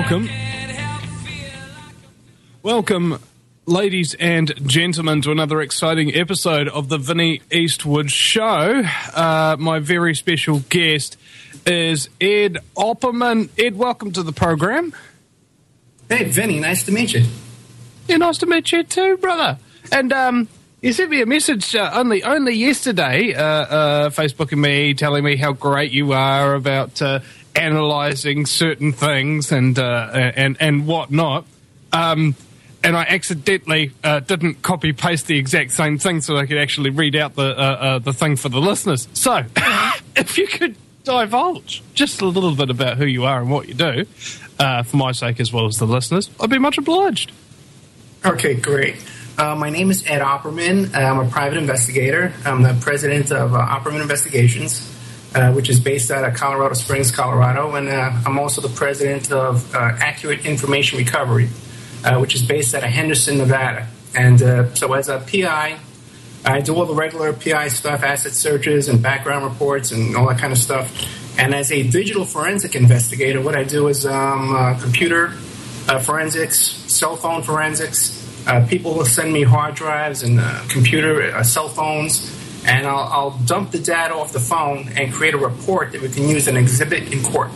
Welcome, ladies and gentlemen, to another exciting episode of the Vinnie Eastwood Show. My very special guest is Ed Opperman. Ed, welcome to the program. Hey, Vinnie, nice to meet you. Yeah, nice to meet you too, brother. And you sent me a message only yesterday, Facebooking me, telling me how great you are about analysing certain things and whatnot. And I accidentally didn't copy-paste the exact same thing so I could actually read out the thing for the listeners. So, if you could divulge just a little bit about who you are and what you do, for my sake as well as the listeners, I'd be much obliged. Okay, great. My name is Ed Opperman. I'm a private investigator. I'm the president of Opperman Investigations, which is based out of Colorado Springs, Colorado. And I'm also the president of Accurate Information Recovery, which is based out of Henderson, Nevada. And so as a PI, I do all the regular PI stuff, asset searches and background reports and all that kind of stuff. And as a digital forensic investigator, what I do is computer forensics, cell phone forensics. People will send me hard drives and computer cell phones, and I'll dump the data off the phone and create a report that we can use as an exhibit in court.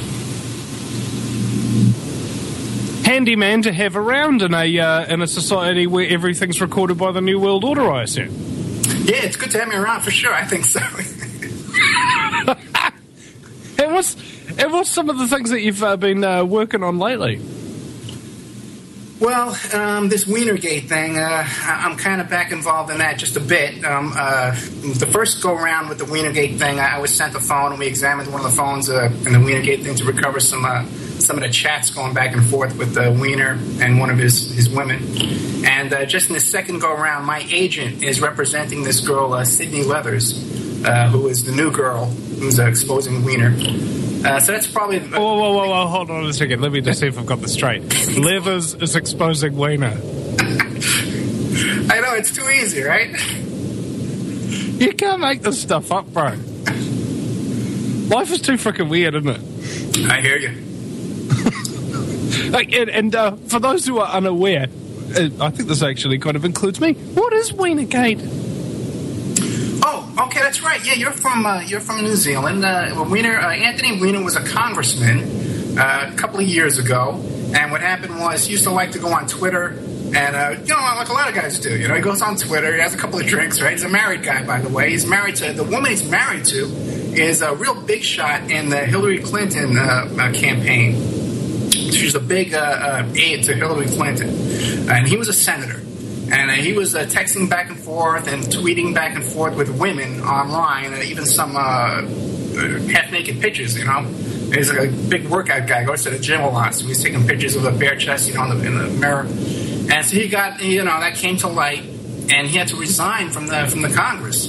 Handy man to have around in a society where everything's recorded by the New World Order, I assume. Yeah, it's good to have me around for sure. I think so. And what's some of the things that you've been working on lately? Well, this Wienergate thing, I'm kind of back involved in that just a bit. The first go-around with the Wienergate thing, I was sent a phone, and we examined one of the phones in the Wienergate thing to recover some of the chats going back and forth with Wiener and one of his women. And just in the second go-around, my agent is representing this girl, Sydney Leathers, who is the new girl who's exposing Wiener. So that's probably... Whoa, hold on a second. Let me just see if I've got this straight. Leathers is exposing Wiener. I know, it's too easy, right? You can't make this stuff up, bro. Life is too freaking weird, isn't it? I hear you. And for those who are unaware, I think this actually kind of includes me. What is Wienergate? Oh, okay, that's right. Yeah, you're from New Zealand. Anthony Weiner was a congressman a couple of years ago, and what happened was he used to like to go on Twitter, and like a lot of guys do. He goes on Twitter, he has a couple of drinks, right? He's a married guy, by the way. He's married to the woman he's married to is a real big shot in the Hillary Clinton campaign. She's a big aide to Hillary Clinton, and he was a senator. And he was texting back and forth and tweeting back and forth with women online, and even some half-naked pictures, He's a big workout guy, goes to the gym a lot, so he's taking pictures of a bare chest, in the mirror. And so he got, that came to light, and he had to resign from the Congress.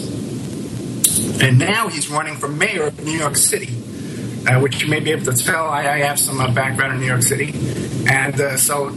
And now he's running for mayor of New York City, which you may be able to tell. I have some background in New York City. And so...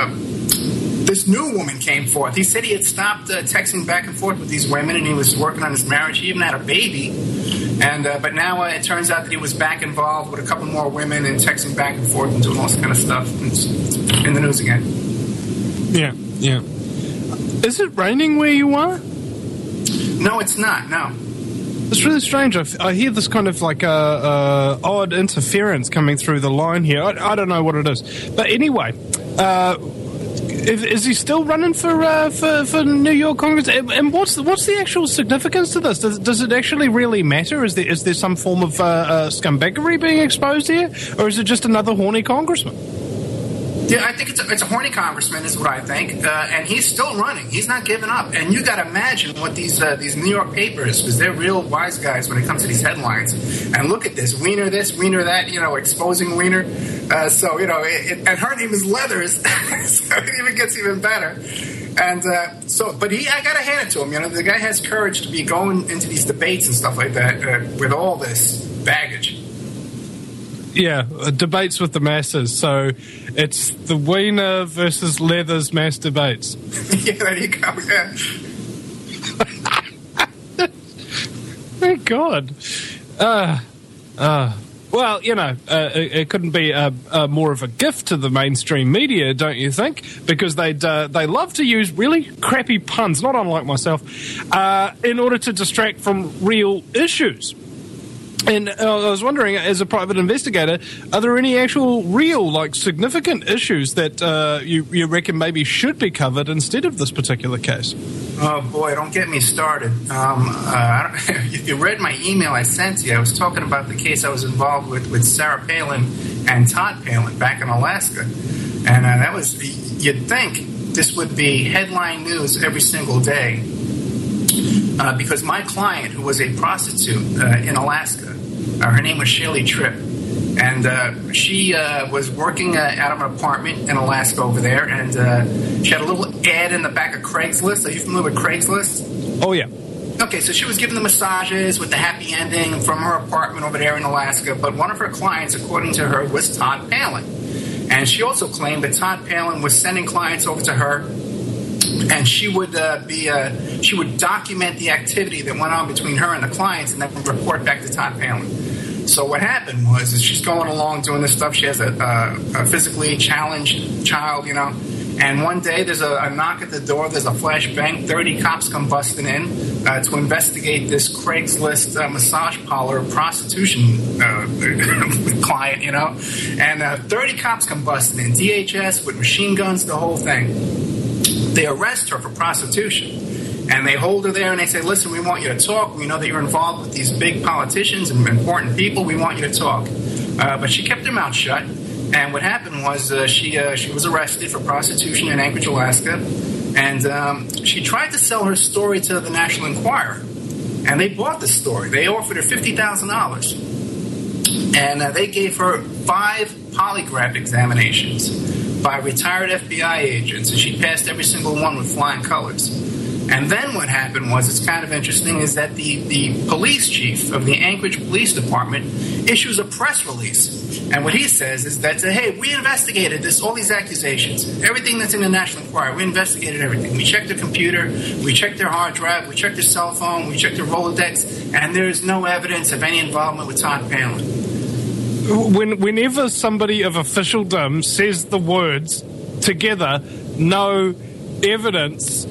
this new woman came forth. He said he had stopped texting back and forth with these women, and he was working on his marriage. He even had a baby. And but now it turns out that he was back involved with a couple more women and texting back and forth and doing all this kind of stuff. It's in the news again. Yeah. Is it raining where you are? No, it's not. No. It's really strange. I hear this kind of like odd interference coming through the line here. I don't know what it is. But anyway... Is he still running for New York Congress? And what's the actual significance to this? Does it actually really matter? Is there some form of scumbaggery being exposed here, or is it just another horny congressman? Yeah, I think it's a horny congressman is what I think, and he's still running. He's not giving up. And you got to imagine what these New York papers, because they're real wise guys when it comes to these headlines. And look at this, Wiener that, exposing Wiener. And her name is Leathers, so it even gets even better. And but I got to hand it to him. The guy has courage to be going into these debates and stuff like that with all this baggage. Yeah, debates with the masses. So it's the Wiener versus Leathers mass debates. Yeah, there you go. Yeah. Thank God. Well, it couldn't be more of a gift to the mainstream media, don't you think? Because they love to use really crappy puns, not unlike myself, in order to distract from real issues. And I was wondering, as a private investigator, are there any actual real, significant issues that you reckon maybe should be covered instead of this particular case? Oh, boy, don't get me started. If you read my email I sent you, I was talking about the case I was involved with Sarah Palin and Todd Palin back in Alaska. And that was, you'd think this would be headline news every single day. Because my client, who was a prostitute in Alaska, her name was Shirley Tripp, and she was working out of an apartment in Alaska over there, and she had a little ad in the back of Craigslist. Are you familiar with Craigslist? Oh, yeah. Okay, so she was giving the massages with the happy ending from her apartment over there in Alaska, but one of her clients, according to her, was Todd Palin. And she also claimed that Todd Palin was sending clients over to her, and she would she would document the activity that went on between her and the clients, and then report back to Todd Palin. So what happened was, is she's going along doing this stuff. She has a physically challenged child, and one day there's a knock at the door. There's a flashbang. 30 cops come busting in to investigate this Craigslist massage parlor prostitution client, and 30 cops come busting in. DHS with machine guns, the whole thing. They arrest her for prostitution, and they hold her there, and they say, listen, we want you to talk. We know that you're involved with these big politicians and important people. We want you to talk. But she kept her mouth shut, and what happened was she was arrested for prostitution in Anchorage, Alaska, and she tried to sell her story to the National Enquirer, and they bought the story. They offered her $50,000, and they gave her 5 polygraph examinations by retired FBI agents, and she passed every single one with flying colors. And then what happened was, it's kind of interesting, is that the police chief of the Anchorage Police Department issues a press release. And what he says is that, hey, we investigated all these accusations, everything that's in the National Enquirer, we investigated everything. We checked their computer, we checked their hard drive, we checked their cell phone, we checked their Rolodex, and there's no evidence of any involvement with Todd Palin. Whenever somebody of officialdom says the words together, no evidence,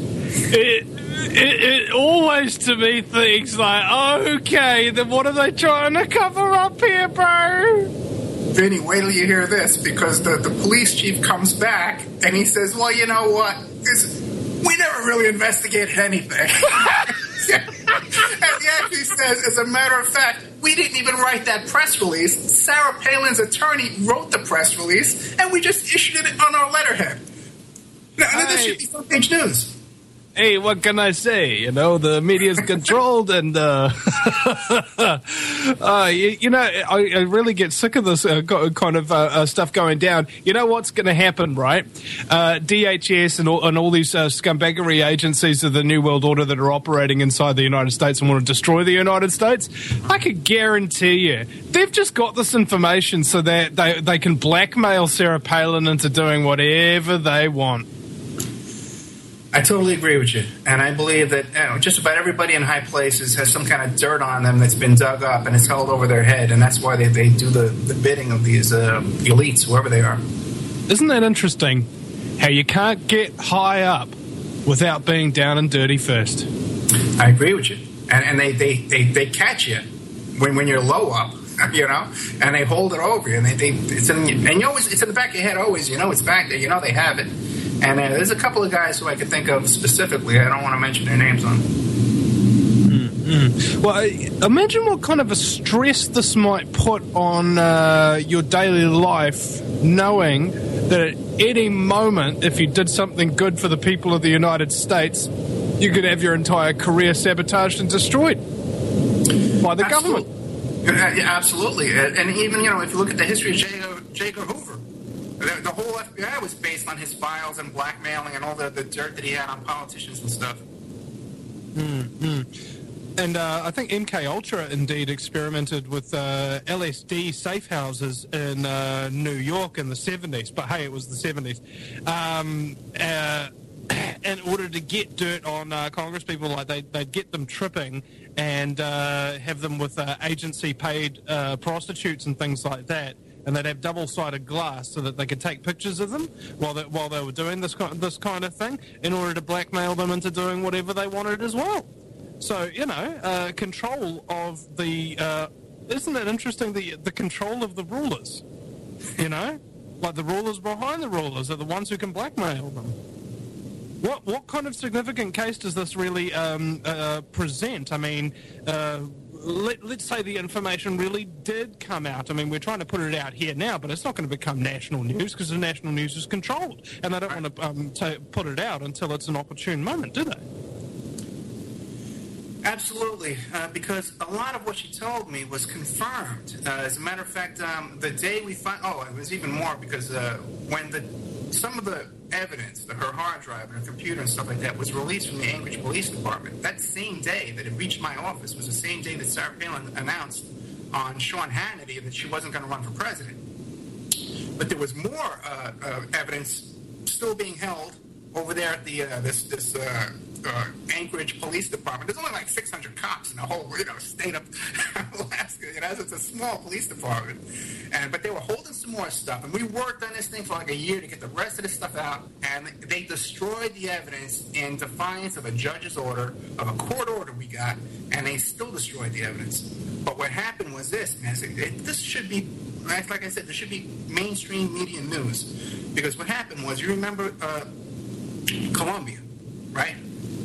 it always to me thinks like, okay, then what are they trying to cover up here, bro? Vinny, wait till you hear this, because the police chief comes back and he says, well, you know what? We never really investigated anything. And he actually says, as a matter of fact, we didn't even write that press release. Sarah Palin's attorney wrote the press release, and we just issued it on our letterhead. Now, this should be front-page news. Hey, what can I say? The media's controlled, and I really get sick of this kind of stuff going down. You know what's going to happen, right? DHS and all these scumbaggery agencies of the New World Order that are operating inside the United States and want to destroy the United States, I could guarantee you they've just got this information so that they can blackmail Sarah Palin into doing whatever they want. I totally agree with you, and I believe that just about everybody in high places has some kind of dirt on them that's been dug up and it's held over their head, and that's why they do the bidding of these elites, whoever they are. Isn't that interesting, how you can't get high up without being down and dirty first? I agree with you, and they catch you when you're low up, and they hold it over you, and it's in the back of your head always, it's back there, they have it. And there's a couple of guys who I could think of specifically. I don't want to mention their names on. Mm-hmm. Well, imagine what kind of a stress this might put on your daily life, knowing that at any moment, if you did something good for the people of the United States, you could have your entire career sabotaged and destroyed by the government. Yeah, absolutely. And even, if you look at the history of J. Edgar Hoover, the whole FBI was based on his files and blackmailing and all the dirt that he had on politicians and stuff. Mm-hmm. And I think MK Ultra indeed experimented with LSD safe houses in New York in the 70s. But hey, it was the 70s. in order to get dirt on Congress people, like they'd get them tripping and have them with agency-paid prostitutes and things like that, and they'd have double-sided glass so that they could take pictures of them while they were doing this kind of thing in order to blackmail them into doing whatever they wanted as well. So, control of the... isn't it interesting, the control of the rulers? Like the rulers behind the rulers are the ones who can blackmail them. What kind of significant case does this really present? I mean, let's say the information really did come out. I mean, we're trying to put it out here now, but it's not going to become national news because the national news is controlled, and they don't want to put it out until it's an opportune moment, do they? Absolutely, because a lot of what she told me was confirmed. As a matter of fact, the day we it was even more because when some of the evidence, her hard drive and her computer and stuff like that, was released from the Anchorage Police Department, that same day that it reached my office was the same day that Sarah Palin announced on Sean Hannity that she wasn't going to run for president. But there was more evidence still being held over there at the this Anchorage Police Department. There's only like 600 cops in the whole state of Alaska. It's a small police department, but they were holding some more stuff, and we worked on this thing for like a year to get the rest of the stuff out, and they destroyed the evidence in defiance of a judge's order, of a court order we got, and they still destroyed the evidence. But what happened was this, man. This should be, like I said, this should be mainstream media news, because what happened was, you remember Colombia, right?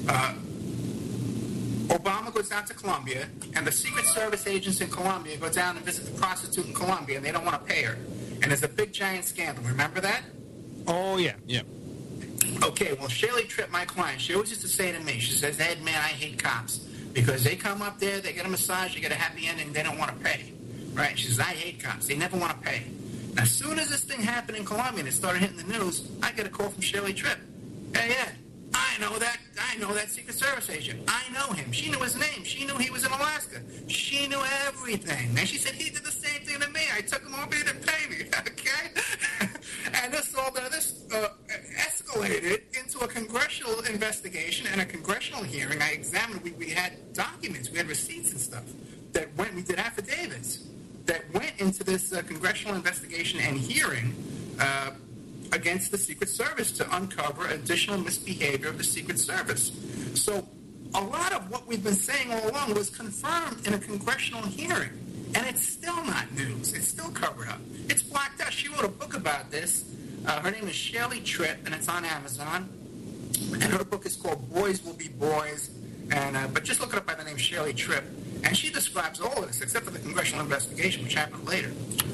Obama goes down to Colombia, and the Secret Service agents in Colombia go down and visit the prostitute in Colombia, and they don't want to pay her. And there's a big, giant scandal. Remember that? Oh, yeah. Okay, well, Shirley Tripp, my client, she always used to say to me, she says, "Ed, man, I hate cops. Because they come up there, they get a massage, they get a happy ending, they don't want to pay." Right? She says, "I hate cops. They never want to pay." Now, as soon as this thing happened in Colombia and it started hitting the news, I get a call from Shirley Tripp. "Hey, Ed, I know that Secret Service agent. I know him. She knew his name. She knew he was in Alaska. She knew everything." And she said, "He did the same thing to me. I took him over, he didn't pay me." Okay? And this escalated into a congressional investigation and a congressional hearing. I examined, we had documents, we had receipts and stuff we did affidavits that went into this congressional investigation and hearing against the Secret Service to uncover additional misbehavior of the Secret Service. So a lot of what we've been saying all along was confirmed in a congressional hearing, and it's still not news. It's still covered up. It's blacked out. She wrote a book about this. Her name is Shirley Tripp, and it's on Amazon. And her book is called Boys Will Be Boys. But just look it up by the name Shirley Tripp. And she describes all of this, except for the congressional investigation, which happened later.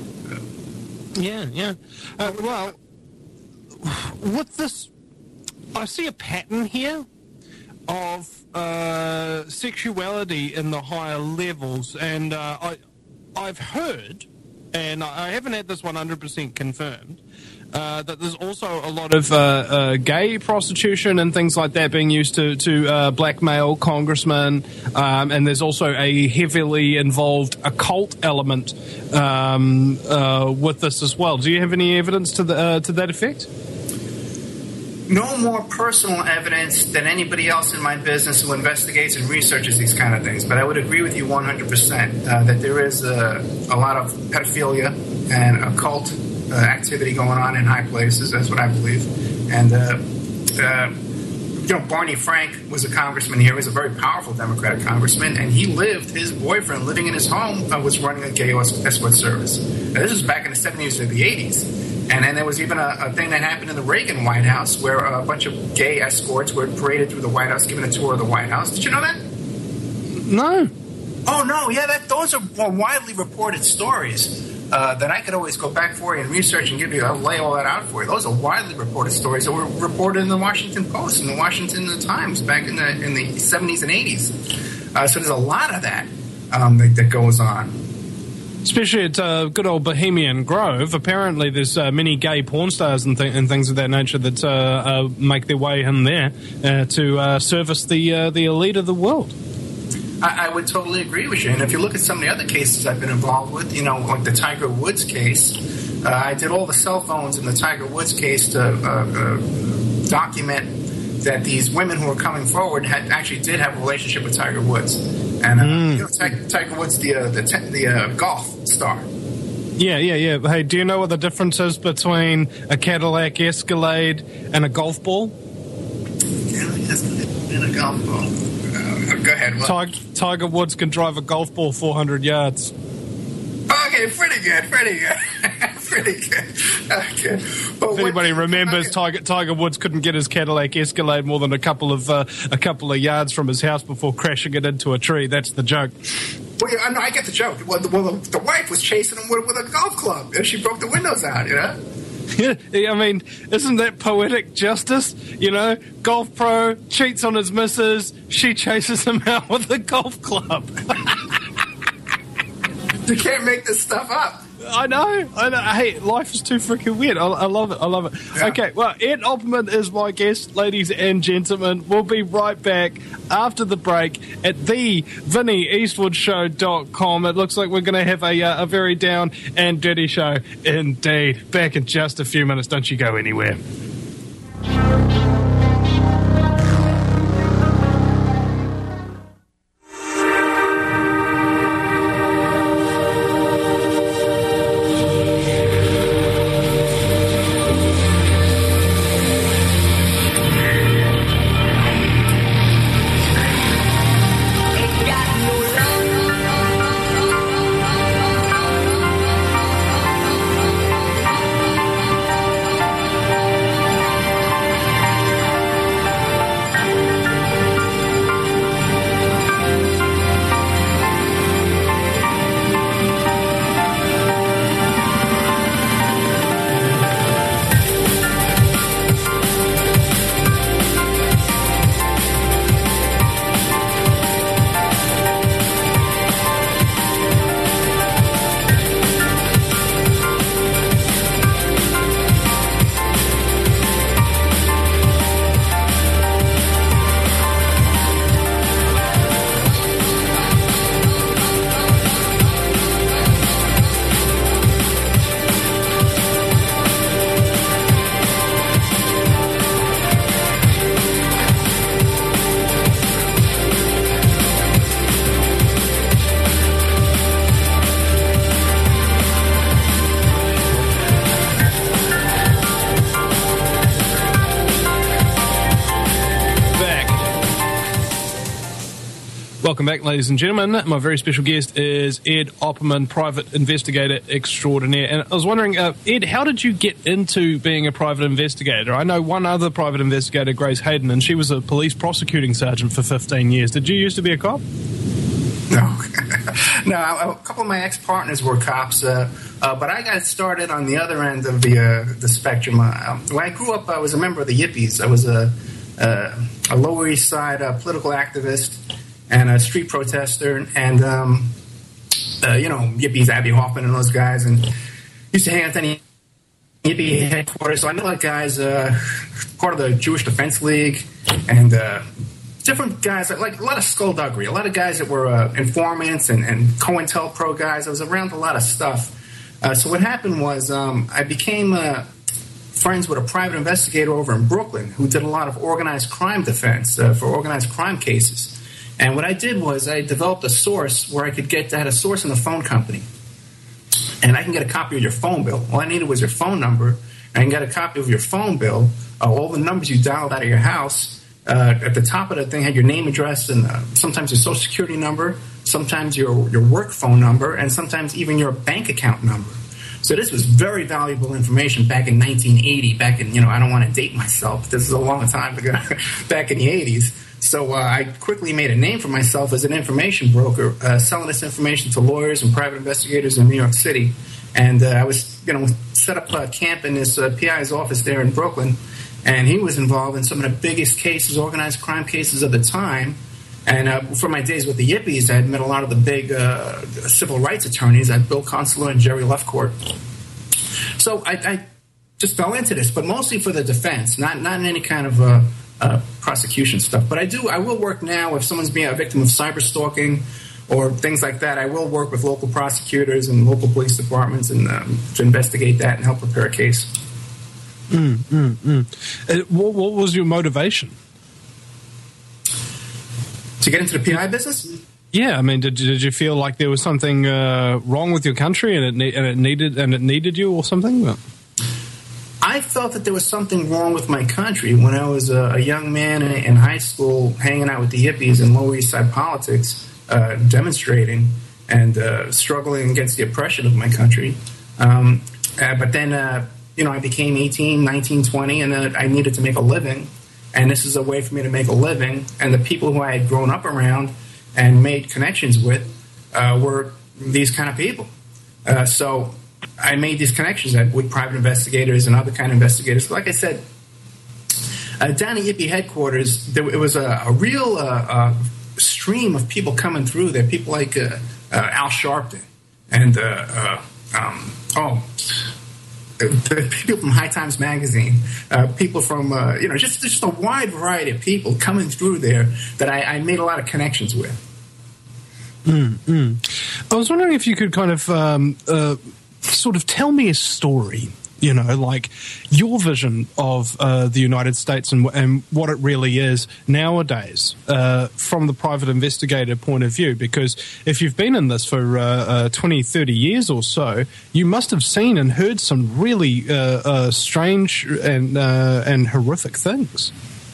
Well, with this, I see a pattern here of sexuality in the higher levels, and I've heard, and I haven't had this 100% confirmed, that there's also a lot of gay prostitution and things like that being used to blackmail congressmen, and there's also a heavily involved occult element with this as well. Do you have any evidence to that effect? No more personal evidence than anybody else in my business who investigates and researches these kind of things. But I would agree with you 100% that there is a lot of pedophilia and occult activity going on in high places. That's what I believe. And, Barney Frank was a congressman here. He was a very powerful Democratic congressman. And his boyfriend living in his home was running a gay escort service. Now, this was back in the 70s or the 80s. And then there was even a thing that happened in the Reagan White House where a bunch of gay escorts were paraded through the White House, giving a tour of the White House. Did you know that? No. Oh, no. Yeah, those are more widely reported stories that I could always go back for you and research and I'll lay all that out for you. Those are widely reported stories that were reported in the Washington Post and the Washington Times back in the 70s and 80s. So there's a lot of that that goes on. Especially at good old Bohemian Grove. Apparently there's many gay porn stars and things of that nature that make their way in there to service the elite of the world. I would totally agree with you. And if you look at some of the other cases I've been involved with, like the Tiger Woods case, I did all the cell phones in the Tiger Woods case to document that these women who were coming forward actually did have a relationship with Tiger Woods, and Tiger Woods, the golf star. Yeah. Hey, do you know what the difference is between a Cadillac Escalade and a golf ball? Cadillac Escalade and a golf ball. Go ahead. Tiger Woods can drive a golf ball 400 yards. Okay, pretty good. Okay. But if anybody remembers, Tiger Woods couldn't get his Cadillac Escalade more than a couple of yards from his house before crashing it into a tree. That's the joke. Well, yeah, I get the joke. Well, the wife was chasing him with a golf club, and she broke the windows out. You know. Yeah, I mean, isn't that poetic justice? You know, golf pro cheats on his missus, she chases him out with a golf club. You can't make this stuff up. I know. Hey, life is too freaking weird. I love it. Yeah. Okay, well, Ed Opperman is my guest, ladies and gentlemen. We'll be right back after the break at theVinnyEastwoodshow.com. It looks like we're going to have a very down and dirty show indeed. Back in just a few minutes. Don't you go anywhere. Welcome back, ladies and gentlemen. My very special guest is Ed Opperman, private investigator extraordinaire. And I was wondering, Ed, how did you get into being a private investigator? I know one other private investigator, Grace Hayden, and she was a police prosecuting sergeant for 15 years. Did you used to be a cop? No. No, a couple of my ex-partners were cops, but I got started on the other end of the spectrum. When I grew up, I was a member of the Yippies. I was a Lower East Side political activist and a street protester, and Yippies, Abby Hoffman and those guys, and used to hang out at any Yippie headquarters. So I met a lot of guys, part of the Jewish Defense League, and different guys, like a lot of skullduggery, a lot of guys that were informants and COINTELPRO guys. I was around a lot of stuff. So what happened was I became friends with a private investigator over in Brooklyn who did a lot of organized crime defense for organized crime cases. And what I did was I developed a source where I had a source in the phone company. And I can get a copy of your phone bill. All I needed was your phone number. I can get a copy of your phone bill, all the numbers you dialed out of your house. At the top of the thing had your name, address, and sometimes your social security number, sometimes your work phone number, and sometimes even your bank account number. So this was very valuable information back in 1980, back in, I don't want to date myself. This is a long time ago, back in the 80s. So I quickly made a name for myself as an information broker, selling this information to lawyers and private investigators in New York City. And I was, set up a camp in this PI's office there in Brooklyn. And he was involved in some of the biggest cases, organized crime cases of the time. And for my days with the Yippies, I had met a lot of the big civil rights attorneys, like Bill Consular and Jerry Lefcourt. So I just fell into this, but mostly for the defense, not in any kind of prosecution stuff. But I will work now if someone's being a victim of cyber stalking or things like that. I will work with local prosecutors and local police departments and to investigate that and help prepare a case. What was your motivation To get into the PI business? Yeah, I mean, did you feel like there was something wrong with your country and it needed you or something? I felt that there was something wrong with my country when I was a young man in high school, hanging out with the hippies in Lower East Side politics, demonstrating and struggling against the oppression of my country. But then, I became 18, 19, 20, and I needed to make a living. And this is a way for me to make a living. And the people who I had grown up around and made connections with were these kind of people. So I made these connections with private investigators and other kind of investigators. Like I said, down at Yippie headquarters, it was a real stream of people coming through there. People like Al Sharpton and the people from High Times Magazine, people from just a wide variety of people coming through there that I made a lot of connections with. I was wondering if you could kind of sort of tell me a story, like your vision of the United States and what it really is nowadays from the private investigator point of view. Because if you've been in this for 20, 30 years or so, you must have seen and heard some really strange and horrific things.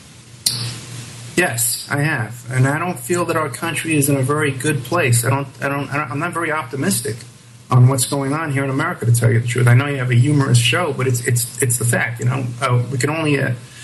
Yes, I have, and I don't feel that our country is in a very good place. I'm not very optimistic on what's going on here in America, to tell you the truth. I know you have a humorous show, but it's the fact. We can only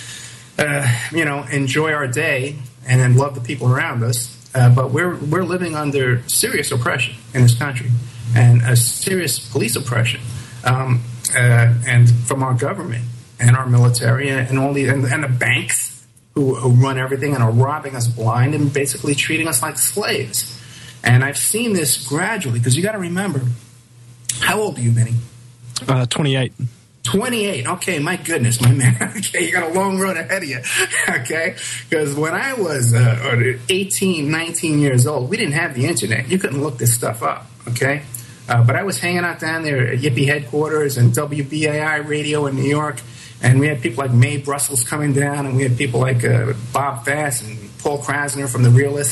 enjoy our day and then love the people around us. But we're living under serious oppression in this country, and a serious police oppression, and from our government and our military and all and the banks who run everything and are robbing us blind and basically treating us like slaves. And I've seen this gradually, because you got to remember. How old are you, Benny? 28. 28. Okay, my goodness, my man. Okay, you got a long road ahead of you. Okay? Because when I was 18, 19 years old, we didn't have the internet. You couldn't look this stuff up. Okay? But I was hanging out down there at Yippie headquarters and WBAI radio in New York, and we had people like Mae Brussels coming down, and we had people like Bob Fass and Paul Krasner from The Realist.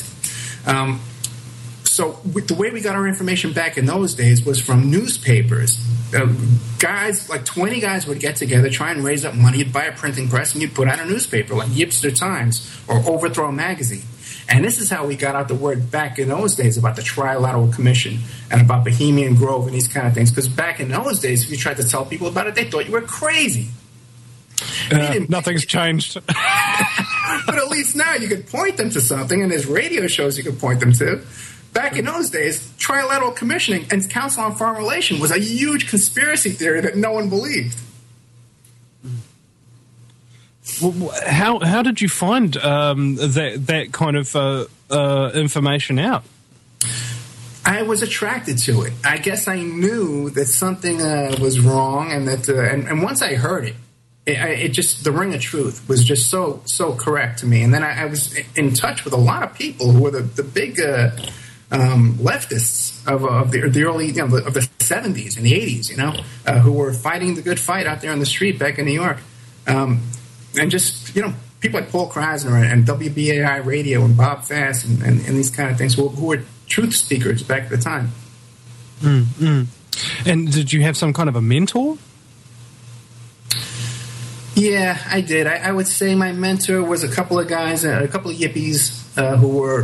So the way we got our information back in those days was from newspapers. Guys, like 20 guys would get together, try and raise up money. You'd buy a printing press and you'd put out a newspaper like Yipster Times or Overthrow Magazine. And this is how we got out the word back in those days about the Trilateral Commission and about Bohemian Grove and these kind of things. Because back in those days, if you tried to tell people about it, they thought you were crazy. Nothing's changed. But at least now you could point them to something, and there's radio shows you could point them to. Back in those days, Trilateral Commissioning and Council on Foreign Relations was a huge conspiracy theory that no one believed. Well, how did you find that kind of information out? I was attracted to it. I guess I knew that something was wrong, and that and once I heard it, it just, the ring of truth was just so correct to me. And then I was in touch with a lot of people who were the big leftists of the early, of the 70s and the 80s, who were fighting the good fight out there on the street back in New York. And just, people like Paul Krasner and WBAI Radio and Bob Fass and these kind of things who were truth speakers back at the time. Mm-hmm. And did you have some kind of a mentor? Yeah, I did. I would say my mentor was a couple of guys, a couple of yippies who were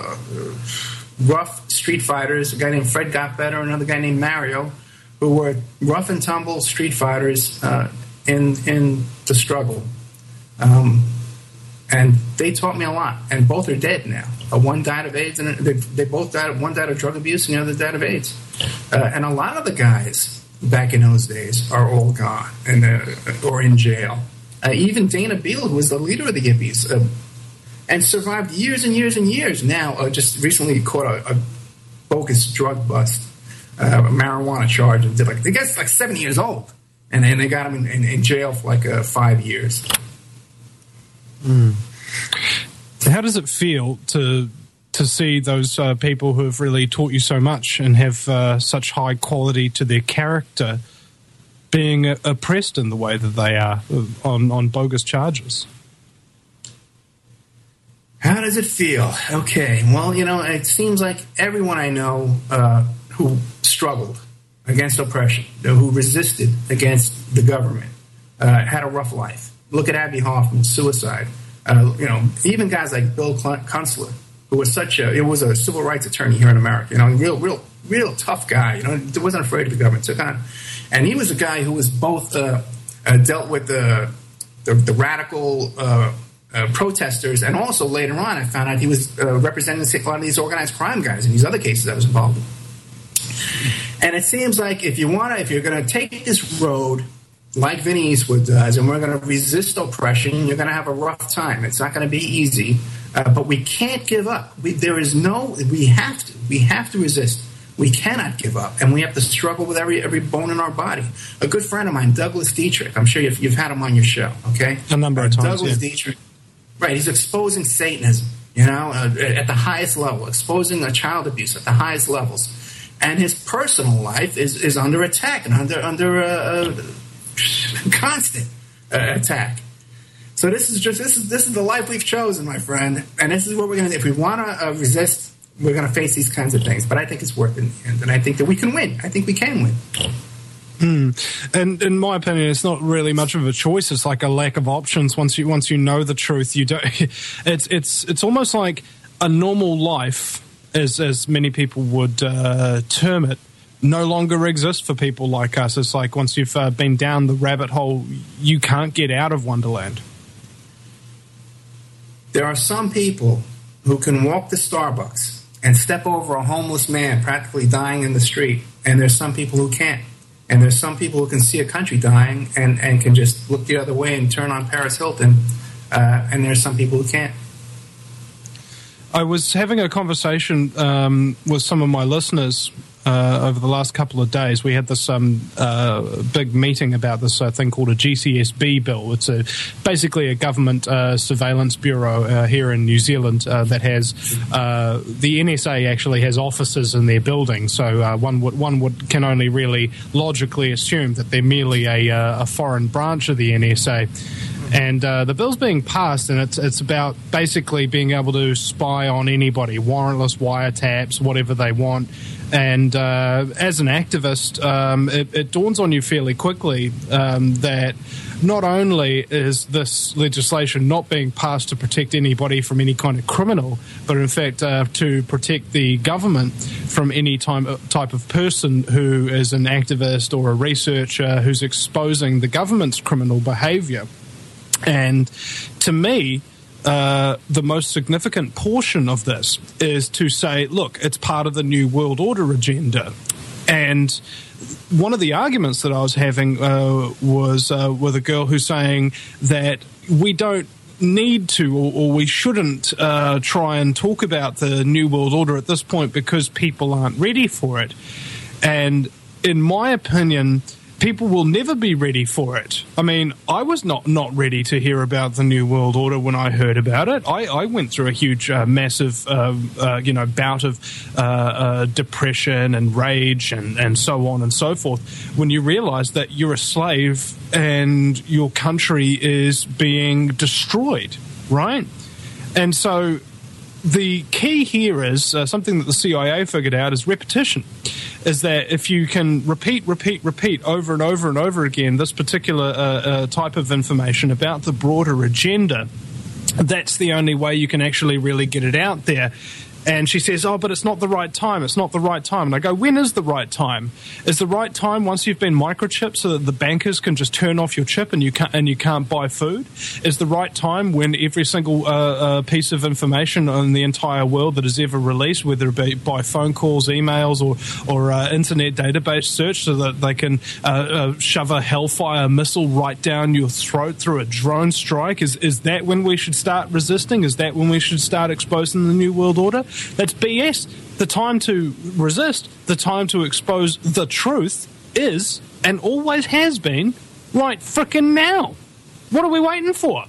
rough street fighters, a guy named Fred Gottbetter, another guy named Mario, who were rough and tumble street fighters in the struggle. And they taught me a lot, and both are dead now. One died of AIDS, and they both died. One died of drug abuse, and the other died of AIDS. And a lot of the guys back in those days are all gone or in jail. Even Dana Beal, who was the leader of the Yippies, and survived years and years and years. Now, just recently caught a bogus drug bust, a marijuana charge, and the guy's like 70 years old, and then they got him in jail for 5 years. Mm. How does it feel to see those people who have really taught you so much and have such high quality to their character being oppressed in the way that they are on bogus charges? How does it feel? Okay, well, it seems like everyone I know who struggled against oppression, who resisted against the government, had a rough life. Look at Abby Hoffman, suicide. Even guys like Bill Kunstler, who was was a civil rights attorney here in America. Real tough guy. Wasn't afraid of the government. Took on, and he was a guy who was both dealt with the radical protesters, and also later on, I found out he was representing a lot of these organized crime guys in these other cases I was involved in. And it seems like if you're going to take this road like Vinny Eastwood does, and we're going to resist oppression, you're going to have a rough time. It's not going to be easy, but we can't give up. We have to resist. We cannot give up, and we have to struggle with every bone in our body. A good friend of mine, Douglas Dietrich, I'm sure you've had him on your show, okay? A number of times, Douglas Dietrich, right, he's exposing Satanism, at the highest level, exposing child abuse at the highest levels. And his personal life is under attack and under constant attack. So this is the life we've chosen, my friend, and this is what we're going to do. If we want to resist, we're going to face these kinds of things. But I think it's worth it in the end, and I think that we can win. I think we can win. And in my opinion, it's not really much of a choice. It's like a lack of options. Once you know the truth, you don't. It's almost like a normal life, as many people would term it, no longer exists for people like us. It's like once you've been down the rabbit hole, you can't get out of Wonderland. There are some people who can walk to Starbucks and step over a homeless man practically dying in the street, and there's some people who can't. And there's some people who can see a country dying and can just look the other way and turn on Paris Hilton, and there's some people who can't. I was having a conversation with some of my listeners over the last couple of days. We had this big meeting about this thing called a GCSB bill. It's basically a government surveillance bureau here in New Zealand that has the NSA actually has offices in their building. So one can only really logically assume that they're merely a foreign branch of the NSA. And the bill's being passed, and it's about basically being able to spy on anybody, warrantless wiretaps, whatever they want. And as an activist, it dawns on you fairly quickly that not only is this legislation not being passed to protect anybody from any kind of criminal, but in fact to protect the government from any type of person who is an activist or a researcher who's exposing the government's criminal behavior. And to me, the most significant portion of this is to say, look, it's part of the New World Order agenda. And one of the arguments that I was having was with a girl who's saying that we don't need to or we shouldn't try and talk about the New World Order at this point because people aren't ready for it. And in my opinion, people will never be ready for it. I mean, I was not ready to hear about the New World Order when I heard about it. I went through a huge, massive, bout of depression and rage and so on and so forth when you realize that you're a slave and your country is being destroyed, right? And so the key here is something that the CIA figured out is repetition. Is that if you can repeat over and over and over again this particular type of information about the broader agenda, that's the only way you can actually really get it out there. And she says, but it's not the right time. It's not the right time. And I go, when is the right time? Is the right time once you've been microchipped so that the bankers can just turn off your chip and you can't buy food? Is the right time when every single piece of information on the entire world that is ever released, whether it be by phone calls, emails, or internet database search, so that they can shove a Hellfire missile right down your throat through a drone strike? Is that when we should start resisting? Is that when we should start exposing the New World Order? That's BS. The time to resist, the time to expose the truth is, and always has been, right frickin' now. What are we waiting for?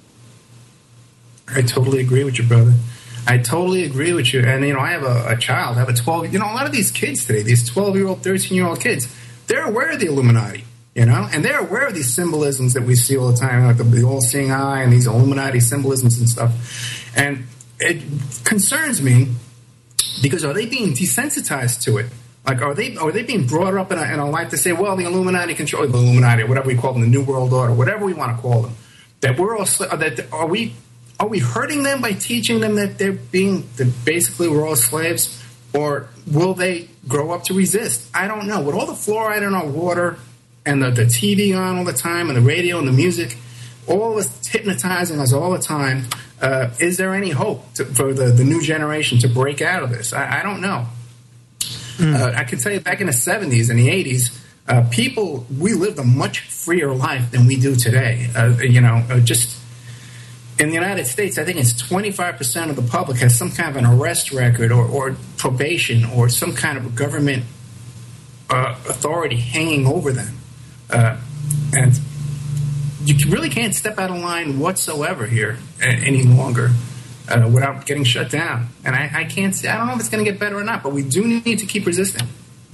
I totally agree with you, brother. I totally agree with you. And, I have a child. I have a 12... a lot of these kids today, these 12-year-old, 13-year-old kids, they're aware of the Illuminati, and they're aware of these symbolisms that we see all the time, like the all-seeing eye and these Illuminati symbolisms and stuff. And it concerns me because are they being desensitized to it? Like, are they being brought up in a life to say, well, the Illuminati control the Illuminati, or whatever we call them, the New World Order, whatever we want to call them, that we're all that are we hurting them by teaching them that that basically we're all slaves, or will they grow up to resist? I don't know. With all the fluoride in our water and the TV on all the time and the radio and the music, all this hypnotizing us all the time, is there any hope for the new generation to break out of this? I don't know. I can tell you back in the 70s and the 80s, we lived a much freer life than we do today. Just in the United States, I think it's 25% of the public has some kind of an arrest record or probation or some kind of a government authority hanging over them. And you really can't step out of line whatsoever here any longer without getting shut down. And I can't say, I don't know if it's going to get better or not, but we do need to keep resisting.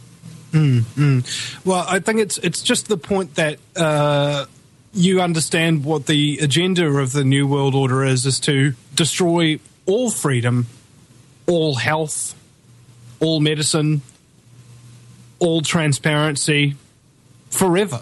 Well, I think it's just the point that you understand what the agenda of the New World Order is to destroy all freedom, all health, all medicine, all transparency, forever.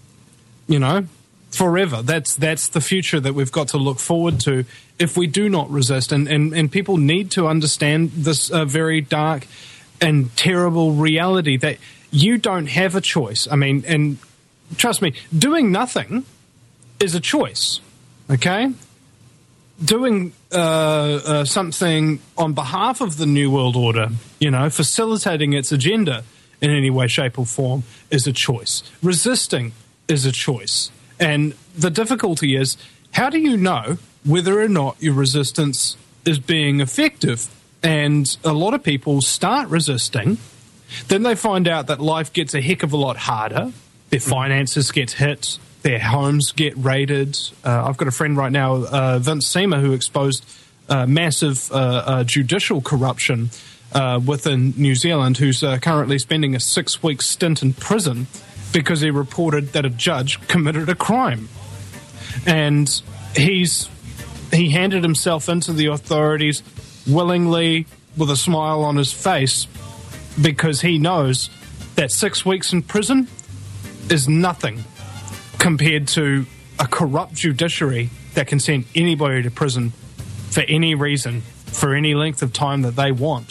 Forever. That's the future that we've got to look forward to if we do not resist. And people need to understand this very dark and terrible reality that you don't have a choice. I mean, and trust me, doing nothing is a choice, okay? Doing something on behalf of the New World Order, facilitating its agenda in any way, shape, or form is a choice. Resisting is a choice. And the difficulty is, how do you know whether or not your resistance is being effective? And a lot of people start resisting, then they find out that life gets a heck of a lot harder, their finances get hit, their homes get raided. I've got a friend right now, Vince Seamer, who exposed massive judicial corruption within New Zealand, who's currently spending a 6-week stint in prison because he reported that a judge committed a crime. And he handed himself into the authorities willingly with a smile on his face because he knows that 6 weeks in prison is nothing compared to a corrupt judiciary that can send anybody to prison for any reason, for any length of time that they want.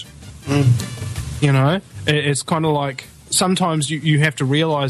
It's kind of like sometimes you have to realize.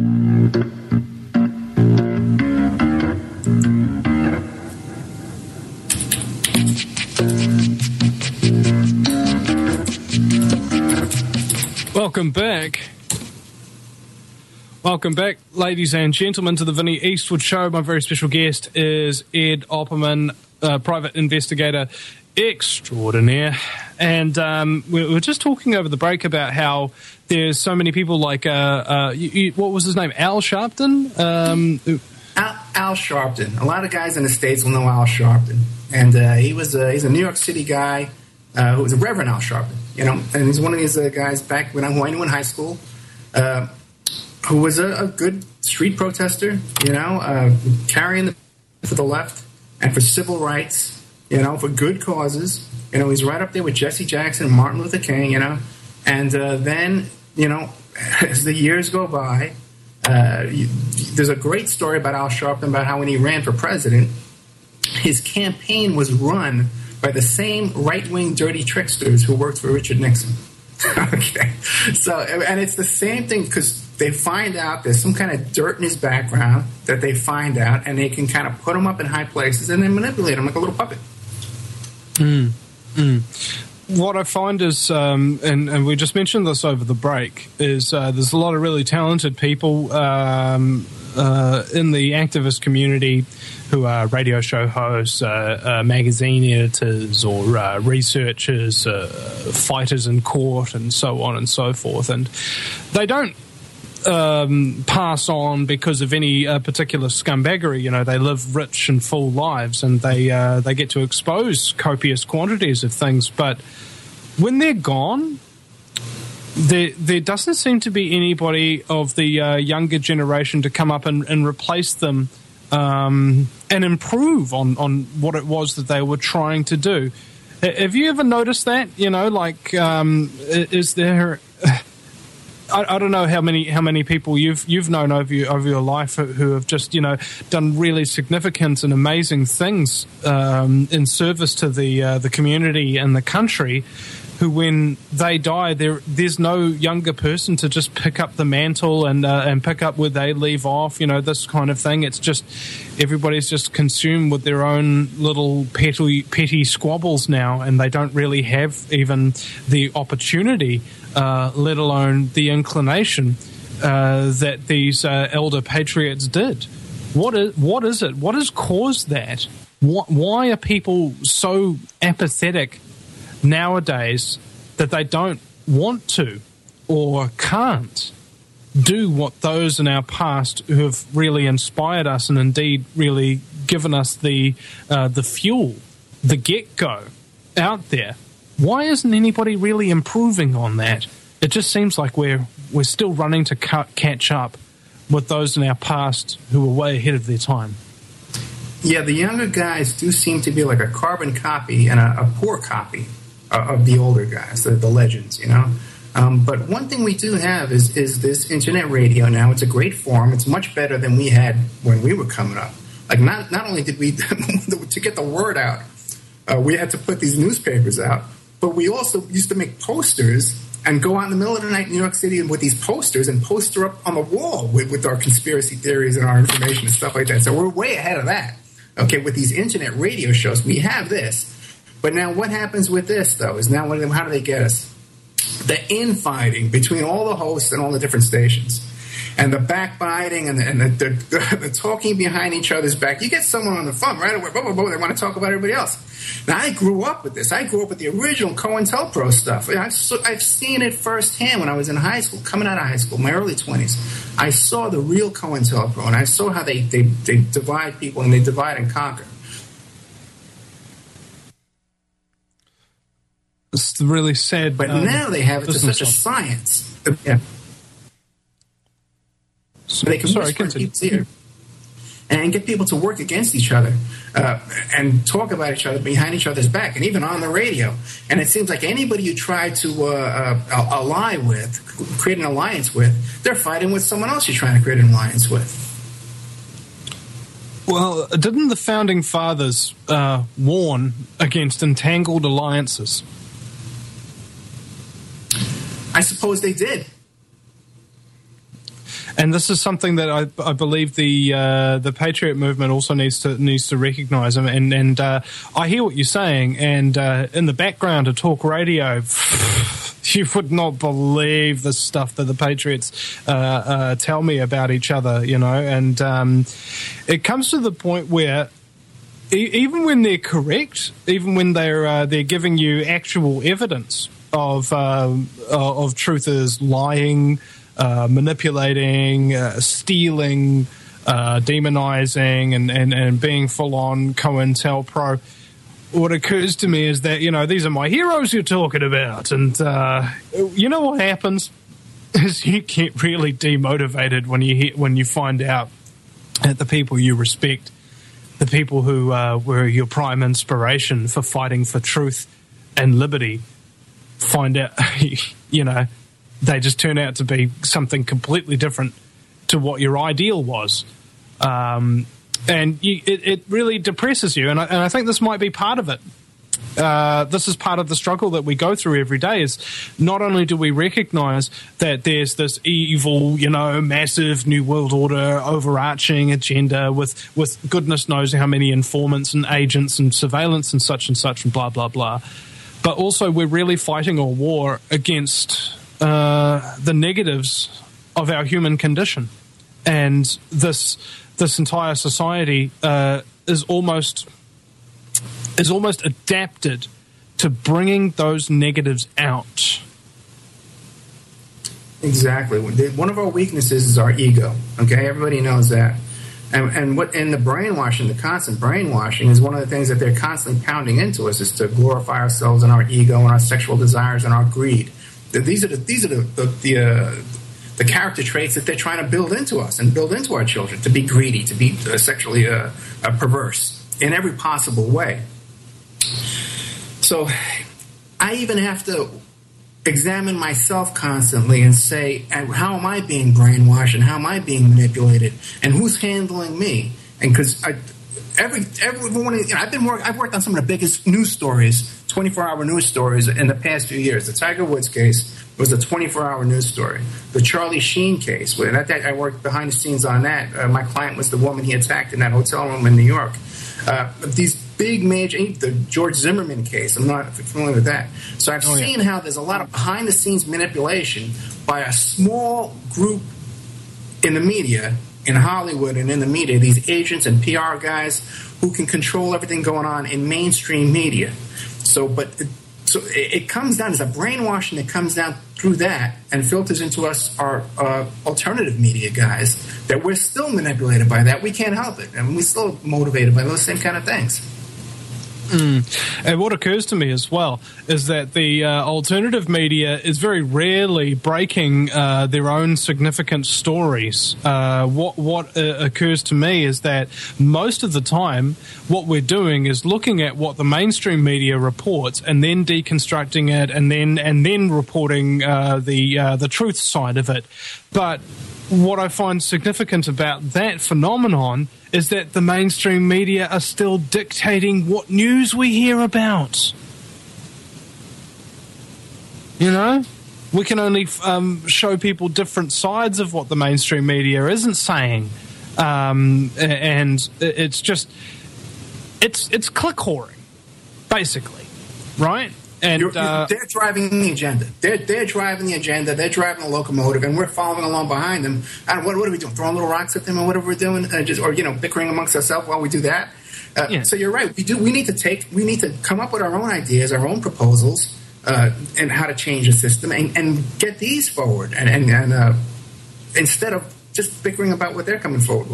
Welcome back, ladies and gentlemen, to the Vinnie Eastwood Show. My very special guest is Ed Opperman, private investigator extraordinaire. And we were just talking over the break about how there's so many people like, what was his name, Al Sharpton? Al Sharpton. A lot of guys in the States will know Al Sharpton. And he's a New York City guy who was a Reverend Al Sharpton, and he's one of these guys back when I knew in high school who was a good street protester, carrying for the left and for civil rights, for good causes. He's right up there with Jesse Jackson and Martin Luther King, And then, as the years go by, there's a great story about Al Sharpton about how when he ran for president, his campaign was run by the same right-wing dirty tricksters who worked for Richard Nixon. Okay. So, and it's the same thing because they find out there's some kind of dirt in his background that they find out, and they can kind of put him up in high places and then manipulate him like a little puppet. What I find is, and we just mentioned this over the break, is there's a lot of really talented people in the activist community who are radio show hosts, magazine editors, or researchers, fighters in court, and so on and so forth. And they don't pass on because of any particular scumbaggery. They live rich and full lives, and they get to expose copious quantities of things. But when they're gone, there doesn't seem to be anybody of the younger generation to come up and replace them and improve on what it was that they were trying to do. Have you ever noticed that? Like, is there? I don't know how many people you've known over your life who have just done really significant and amazing things in service to the community and the country, who when they die there's no younger person to just pick up the mantle and pick up where they leave off, this kind of thing. It's just everybody's just consumed with their own little petty squabbles now, and they don't really have even the opportunity, let alone the inclination that these elder patriots did. What is it? What has caused that? Why are people so apathetic nowadays that they don't want to or can't do what those in our past who have really inspired us and indeed really given us the fuel, the get-go out there? Why isn't anybody really improving on that? It just seems like we're still running to catch up with those in our past who were way ahead of their time. Yeah, the younger guys do seem to be like a carbon copy and a poor copy of the older guys, the legends, But one thing we do have is this internet radio now. It's a great forum. It's much better than we had when we were coming up. Like, not only did we, to get the word out, we had to put these newspapers out, but we also used to make posters and go out in the middle of the night in New York City with these posters and poster up on the wall with our conspiracy theories and our information and stuff like that. So we're way ahead of that. Okay, with these internet radio shows, we have this. But now what happens with this, though, is now how do they get us? The infighting between all the hosts and all the different stations. And the backbiting and the talking behind each other's back. You get someone on the phone right away, they want to talk about everybody else. Now, I grew up with this. I grew up with the original COINTELPRO stuff. I've seen it firsthand when I was in high school, coming out of high school, my early 20s. I saw the real COINTELPRO, and I saw how they divide people, and they divide and conquer. It's really sad. But now they have it to such a science. Yeah. So they can whisper in people's ear and get people to work against each other and talk about each other behind each other's back, and even on the radio. And it seems like anybody you try to ally with, create an alliance with, they're fighting with someone else you're trying to create an alliance with. Well, didn't the Founding Fathers warn against entangled alliances? I suppose they did. And this is something that I believe the Patriot movement also needs to recognise. And I hear what you're saying. And in the background of talk radio, you would not believe the stuff that the Patriots tell me about each other. And it comes to the point where even when they're correct, even when they're giving you actual evidence of truthers lying, manipulating, stealing, demonizing, and being full-on COINTELPRO, what occurs to me is that, these are my heroes you're talking about. And what happens is you get really demotivated when you find out that the people you respect, the people who were your prime inspiration for fighting for truth and liberty, find out, they just turn out to be something completely different to what your ideal was. And it really depresses you. And I think this might be part of it. This is part of the struggle that we go through every day, is not only do we recognize that there's this evil, massive New World Order overarching agenda with goodness knows how many informants and agents and surveillance and such and blah, blah, blah. But also we're really fighting a war against the negatives of our human condition. And this entire society is almost adapted to bringing those negatives out. Exactly. One of our weaknesses is our ego. Okay, everybody knows that. And what in the brainwashing, the constant brainwashing, is one of the things that they're constantly pounding into us, is to glorify ourselves and our ego and our sexual desires and our greed. These are the character traits that they're trying to build into us and build into our children, to be greedy, to be sexually perverse in every possible way. So I even have to examine myself constantly and say, how am I being brainwashed and how am I being manipulated and who's handling me? And because everyone, I've worked on some of the biggest news stories, 24-hour news stories in the past few years. The Tiger Woods case was a 24-hour news story. The Charlie Sheen case, I worked behind the scenes on that. My client was the woman he attacked in that hotel room in New York. These big major, the George Zimmerman case, I'm not familiar with that. So I've seen how there's a lot of behind-the-scenes manipulation by a small group in the media, in Hollywood and in the media, these agents and PR guys who can control everything going on in mainstream media. So it comes down, there's a brainwashing that comes down through that and filters into us, our alternative media guys, that we're still manipulated by that. We can't help it. And we're still motivated by those same kind of things. And what occurs to me as well is that the alternative media is very rarely breaking their own significant stories. What occurs to me is that most of the time what we're doing is looking at what the mainstream media reports and then deconstructing it and then reporting the truth side of it. But what I find significant about that phenomenon is that the mainstream media are still dictating what news we hear about. You know? We can only show people different sides of what the mainstream media isn't saying. And it's just... It's click whoring, basically. Right? And they're driving the agenda. They're driving the agenda. They're driving the locomotive, and we're following along behind them. What are we doing? Throwing little rocks at them, or whatever we're doing, bickering amongst ourselves while we do that. So you're right. We need to come up with our own ideas, our own proposals, and how to change the system, and get these forward, and instead of just bickering about what they're coming forward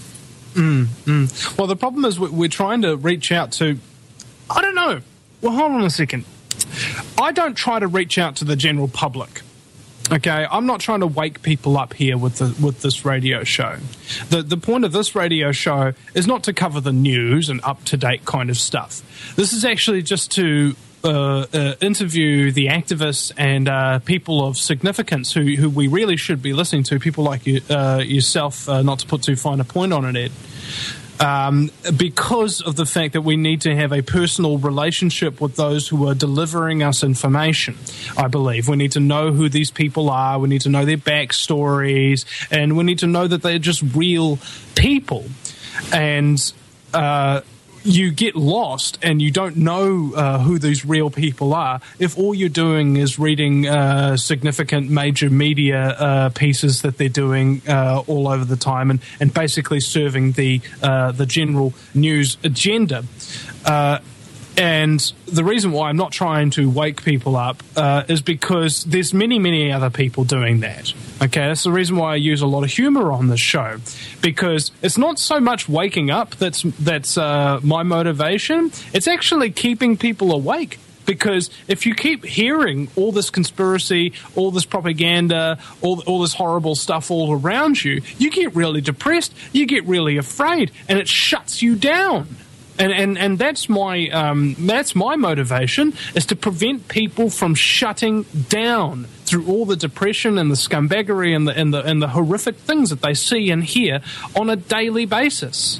with. Well, the problem is we're trying to reach out to. I don't know. Well, hold on a second. I don't try to reach out to the general public. Okay, I'm not trying to wake people up here with this radio show. The point of this radio show is not to cover the news and up-to-date kind of stuff. This is actually just to interview the activists and people of significance who we really should be listening to, people like yourself, not to put too fine a point on it, Ed. Because of the fact that we need to have a personal relationship with those who are delivering us information, I believe. We need to know who these people are, we need to know their backstories, and we need to know that they're just real people. And you get lost and you don't know who these real people are if all you're doing is reading significant major media pieces that they're doing all over the time and basically serving the general news agenda. And the reason why I'm not trying to wake people up is because there's many, many other people doing that. Okay, that's the reason why I use a lot of humor on this show, because it's not so much waking up that's my motivation. It's actually keeping people awake. Because if you keep hearing all this conspiracy, all this propaganda, all this horrible stuff all around you, you get really depressed, you get really afraid, and it shuts you down. And that's my motivation, is to prevent people from shutting down through all the depression and the scumbaggery and the horrific things that they see and hear on a daily basis.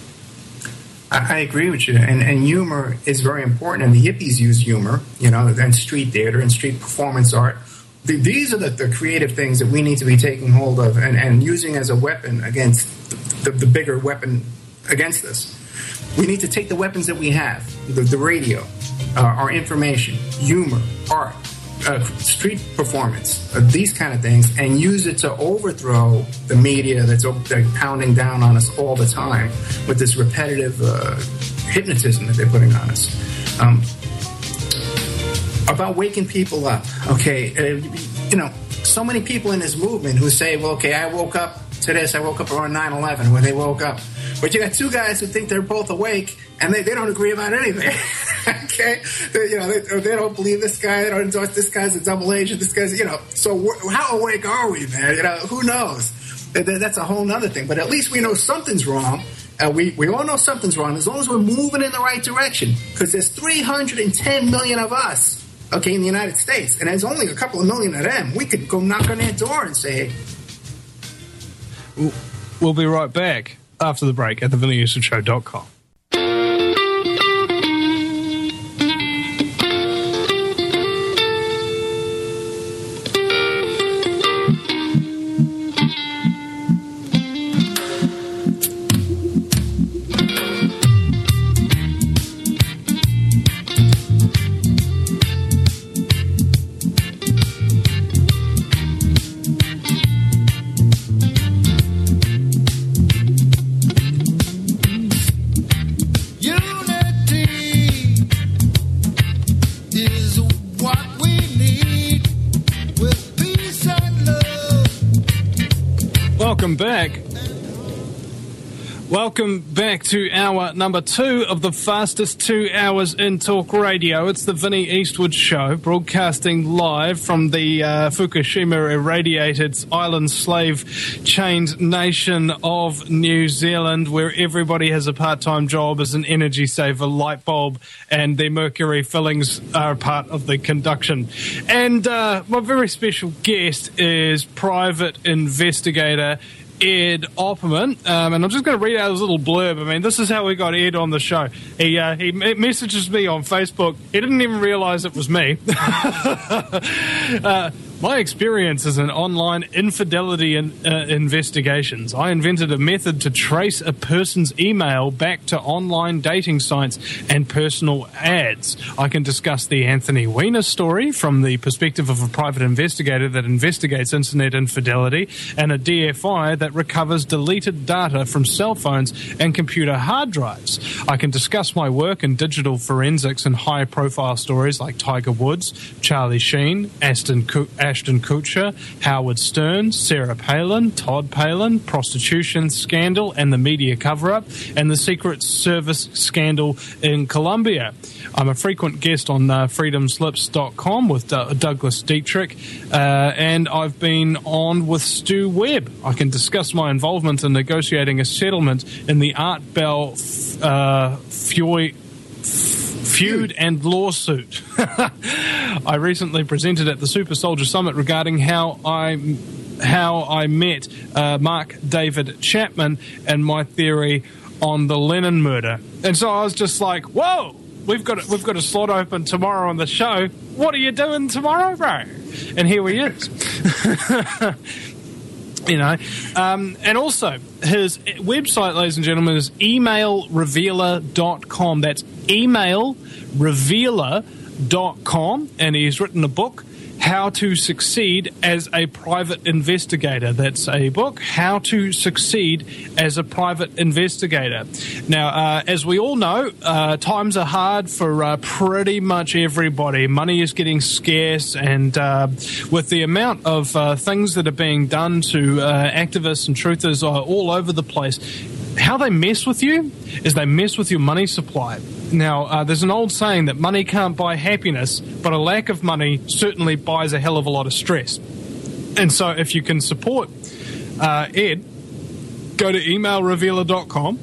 I agree with you, and humor is very important, and the hippies use humor, and street theater and street performance art. These are the creative things that we need to be taking hold of and using as a weapon against the bigger weapon against us. We need to take the weapons that we have, the radio, our information, humor, art, street performance, these kind of things, and use it to overthrow the media that's pounding down on us all the time with this repetitive hypnotism that they're putting on us. About waking people up, okay, so many people in this movement who say, well, okay, I woke up to this, I woke up around 9/11 when they woke up. But you got two guys who think they're both awake, and they don't agree about anything. Okay? They don't believe this guy, they don't endorse this guy's a double agent, this guy's, so how awake are we, man? Who knows? That's a whole nother thing. But at least we know something's wrong, we all know something's wrong as long as we're moving in the right direction. Because there's 310 million of us, okay, in the United States, and there's only a couple of million of them. We could go knock on their door and say, hey. We'll be right back after the break at thevinnyhouston.com. Welcome back to hour number 2 of the fastest 2 hours in talk radio. It's the Vinny Eastwood Show, broadcasting live from the Fukushima irradiated island slave-chained nation of New Zealand, where everybody has a part-time job as an energy saver light bulb, and the mercury fillings are part of the conduction. And my very special guest is private investigator Ed Opperman, and I'm just going to read out his little blurb. I mean, this is how we got Ed on the show. He messages me on Facebook. He didn't even realize it was me. My experience is in online infidelity investigations. I invented a method to trace a person's email back to online dating sites and personal ads. I can discuss the Anthony Weiner story from the perspective of a private investigator that investigates internet infidelity and a DFI that recovers deleted data from cell phones and computer hard drives. I can discuss my work in digital forensics and high-profile stories like Tiger Woods, Charlie Sheen, Ashton Kutcher, Howard Stern, Sarah Palin, Todd Palin, prostitution scandal and the media cover-up, and the Secret Service scandal in Colombia. I'm a frequent guest on freedomslips.com with Douglas Dietrich, and I've been on with Stu Webb. I can discuss my involvement in negotiating a settlement in the Art Bell feud and lawsuit. I recently presented at the Super Soldier Summit regarding how I met Mark David Chapman and my theory on the Lennon murder. And so I was just like, whoa, we've got a slot open tomorrow on the show. What are you doing tomorrow, bro? And here he is. You know, and also his website, ladies and gentlemen, is emailrevealer.com. That's emailrevealer.com, and he's written a book, How to Succeed as a Private Investigator. That's a book, How to Succeed as a Private Investigator. Now, as we all know, times are hard for pretty much everybody. Money is getting scarce, and with the amount of things that are being done to activists and truthers all over the place, how they mess with you is they mess with your money supply. Now, there's an old saying that money can't buy happiness, but a lack of money certainly buys a hell of a lot of stress. And so if you can support Ed, go to emailrevealer.com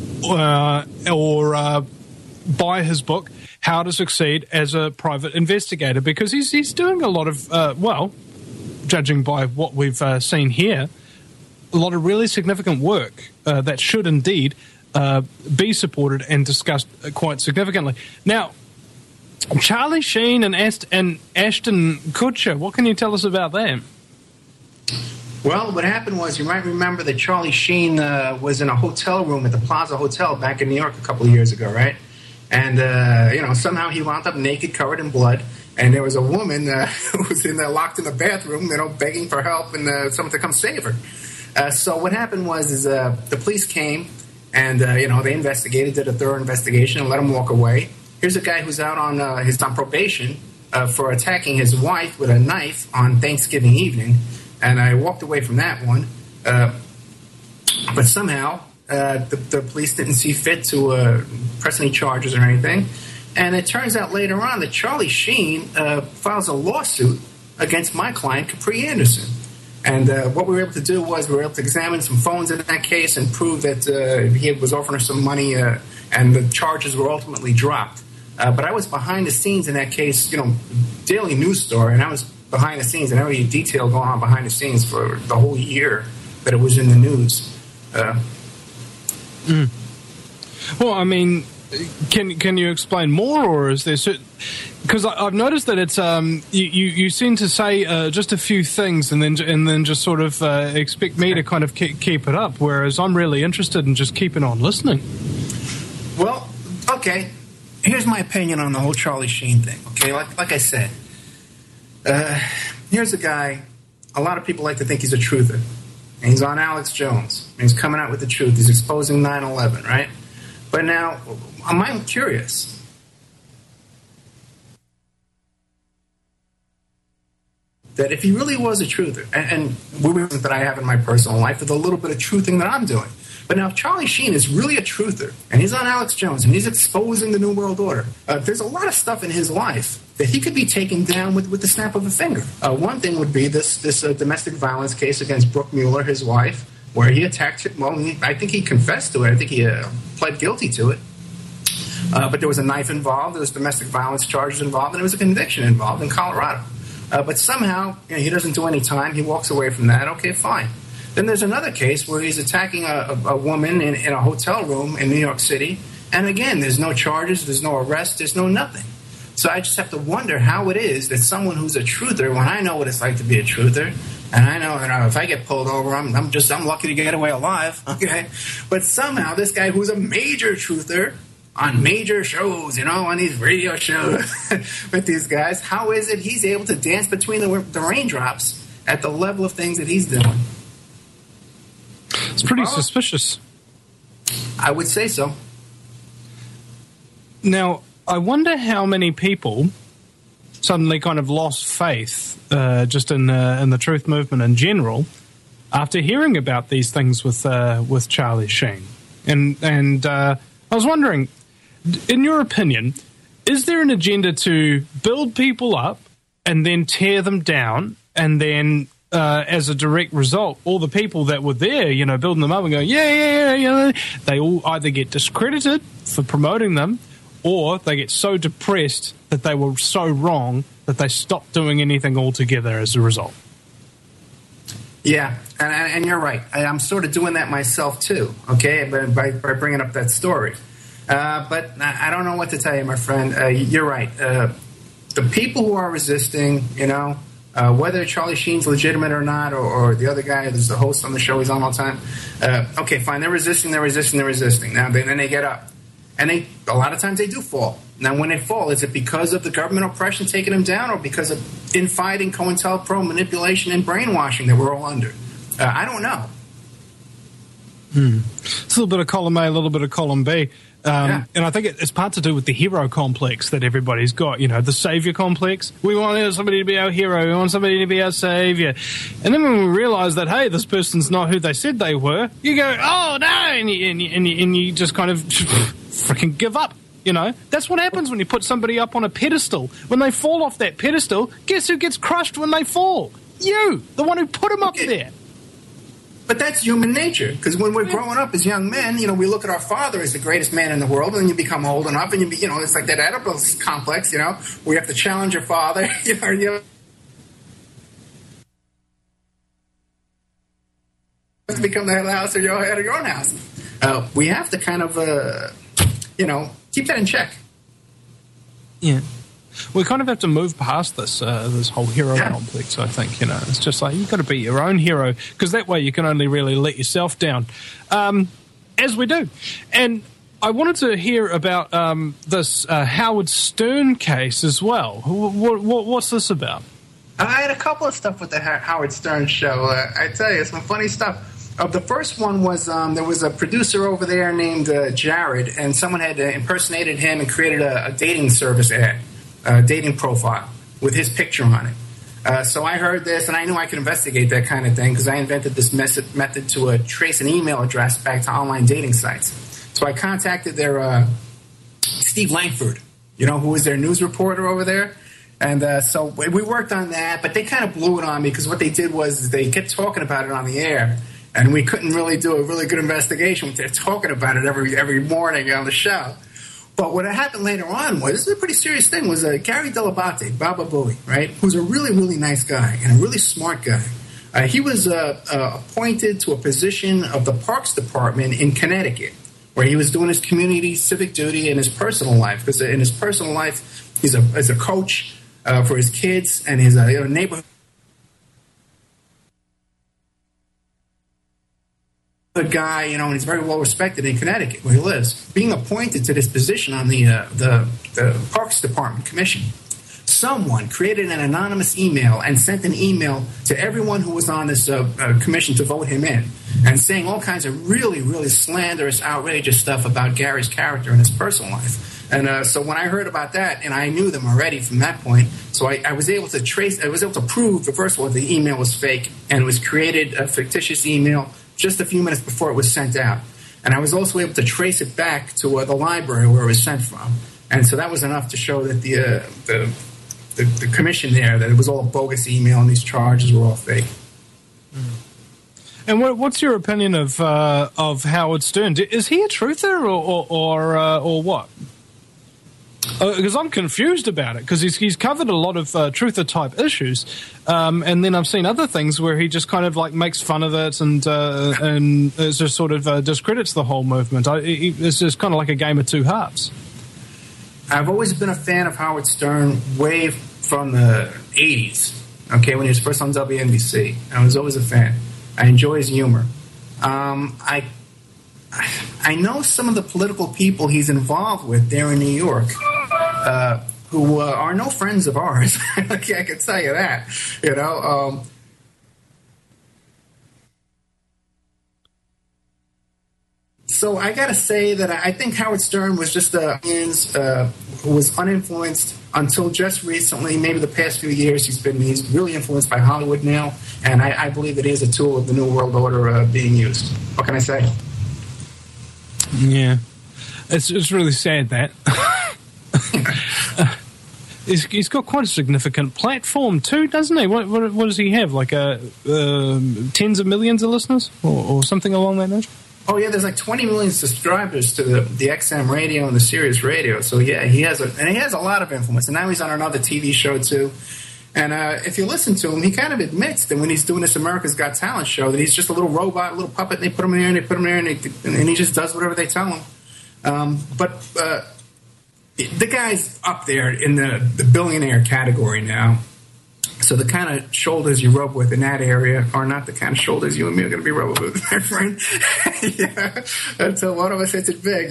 or buy his book, How to Succeed as a Private Investigator, because he's doing a lot of, judging by what we've seen here, a lot of really significant work that should indeed be supported and discussed quite significantly. Now, Charlie Sheen and Ashton Kutcher, what can you tell us about them? Well, what happened was, you might remember that Charlie Sheen was in a hotel room at the Plaza Hotel back in New York a couple of years ago, right? And, somehow he wound up naked, covered in blood. And there was a woman who was in there locked in the bathroom, begging for help and someone to come save her. So what happened was the police came and, they investigated, did a thorough investigation and let him walk away. Here's a guy who's out on probation for attacking his wife with a knife on Thanksgiving evening. And I walked away from that one. But somehow the police didn't see fit to press any charges or anything. And it turns out later on that Charlie Sheen files a lawsuit against my client, Capri Anderson. And what we were able to do was we were able to examine some phones in that case and prove that he was offering her some money, and the charges were ultimately dropped. But I was behind the scenes in that case, daily news story, and I was behind the scenes and every detail going on behind the scenes for the whole year that it was in the news. Well, I mean, can you explain more, or is there certain? Because I've noticed that it's you seem to say just a few things and then just sort of expect me to kind of keep it up, whereas I'm really interested in just keeping on listening. Well, okay. Here's my opinion on the whole Charlie Sheen thing. Okay, like I said, here's a guy. A lot of people like to think he's a truther, and he's on Alex Jones, and he's coming out with the truth. He's exposing 9/11, right? But now, I'm curious. That if he really was a truther, and reasons that I have in my personal life with a little bit of truthing that I'm doing. But now if Charlie Sheen is really a truther, and he's on Alex Jones, and he's exposing the New World Order, there's a lot of stuff in his life that he could be taken down with the snap of a finger. One thing would be this domestic violence case against Brooke Mueller, his wife, where he attacked her. Well, I think he confessed to it. I think he pled guilty to it. But there was a knife involved, there was domestic violence charges involved, and there was a conviction involved in Colorado. But somehow, he doesn't do any time. He walks away from that. Okay, fine. Then there's another case where he's attacking a woman in a hotel room in New York City. And again, there's no charges, there's no arrest, there's no nothing. So I just have to wonder how it is that someone who's a truther, when I know what it's like to be a truther, and I know if I get pulled over, I'm lucky to get away alive, okay? But somehow this guy who's a major truther on major shows, on these radio shows with these guys, how is it he's able to dance between the raindrops at the level of things that he's doing? It's pretty suspicious. I would say so. Now, I wonder how many people suddenly kind of lost faith just in the truth movement in general after hearing about these things with Charlie Sheen. And I was wondering, in your opinion, is there an agenda to build people up and then tear them down, and then as a direct result, all the people that were there, building them up and going, yeah, they all either get discredited for promoting them, or they get so depressed that they were so wrong that they stop doing anything altogether as a result? Yeah, and you're right. I'm sort of doing that myself too, okay, by bringing up that story. But I don't know what to tell you, my friend. You're right. The people who are resisting, whether Charlie Sheen's legitimate or not, or the other guy who's the host on the show, he's on all the time. Okay, fine. They're resisting. Now, then they get up. And a lot of times they do fall. Now, when they fall, is it because of the government oppression taking them down, or because of infighting, COINTELPRO, manipulation, and brainwashing that we're all under? I don't know. It's a little bit of column A, a little bit of column B. And I think it's part to do with the hero complex that everybody's got, the savior complex. We want somebody to be our hero. We want somebody to be our savior. And then when we realize that, hey, this person's not who they said they were, you go, oh, no, and you just kind of freaking give up. That's what happens when you put somebody up on a pedestal. When they fall off that pedestal, guess who gets crushed when they fall? You, the one who put them up there. But that's human nature, because when we're growing up as young men, we look at our father as the greatest man in the world, and then you become old enough, and it's like that Oedipus complex, where you have to challenge your father, you have to become the head of the house or your head of your own house. We have to kind of, keep that in check. Yeah. We kind of have to move past this whole hero complex, I think. It's just like you've got to be your own hero, because that way you can only really let yourself down, as we do. And I wanted to hear about this Howard Stern case as well. What's this about? I had a couple of stuff with the Howard Stern show. I tell you, some funny stuff. The first one was there was a producer over there named Jared, and someone had impersonated him and created a dating service ad. Dating profile with his picture on it. So I heard this, and I knew I could investigate that kind of thing, because I invented this method to trace an email address back to online dating sites. So I contacted their Steve Langford, who is their news reporter over there, And so we worked on that, but they kind of blew it on me because what they did was they kept talking about it on the air, and we couldn't really do a really good investigation. They're talking about it every morning on the show. But what happened later on was, this is a pretty serious thing, was Gary Dell'Abate, Baba Booey, right, who's a really, really nice guy and a really smart guy. He was appointed to a position of the Parks Department in Connecticut, where he was doing his community civic duty in his personal life. Because in his personal life, he's a coach for his kids and his neighborhood guy, and he's very well respected in Connecticut where he lives. Being appointed to this position on the Parks Department Commission, someone created an anonymous email and sent an email to everyone who was on this commission to vote him in, and saying all kinds of really, really slanderous, outrageous stuff about Gary's character and his personal life. And so when I heard about that, and I knew them already from that point, so I was able to prove that, first of all, the email was fake, and it was created a fictitious email just a few minutes before it was sent out. And I was also able to trace it back to the library where it was sent from. And so that was enough to show that the commission there, that it was all a bogus email and these charges were all fake. And what's your opinion of Howard Stern? Is he a truther or what? Because I'm confused about it, because he's covered a lot of truther-type issues, and then I've seen other things where he just kind of like makes fun of it and just sort of discredits the whole movement. It's just kind of like a game of two halves. I've always been a fan of Howard Stern way from the 80s, okay, when he was first on WNBC. I was always a fan. I enjoy his humor. I know some of the political people he's involved with there in New York, who are no friends of ours. I can tell you that. So I got to say that I think Howard Stern was just who was uninfluenced until just recently, maybe the past few years. He's really influenced by Hollywood now, and I believe that he is a tool of the New World Order being used. What can I say? Yeah, it's really sad that. He's got quite a significant platform too, doesn't he? What does he have? Like tens of millions of listeners, or something along that nature? Oh yeah, there's like 20 million subscribers to the XM radio and the Sirius radio. So yeah, he has a lot of influence. And now he's on another TV show too. And if you listen to him, he kind of admits that when he's doing this America's Got Talent show, that he's just a little robot, a little puppet. And they put him in there, and they put him there, and he just does whatever they tell him. But the guy's up there in the billionaire category now. So the kind of shoulders you rub with in that area are not the kind of shoulders you and me are going to be rubbing with, my friend. Yeah. Until one of us hits it big,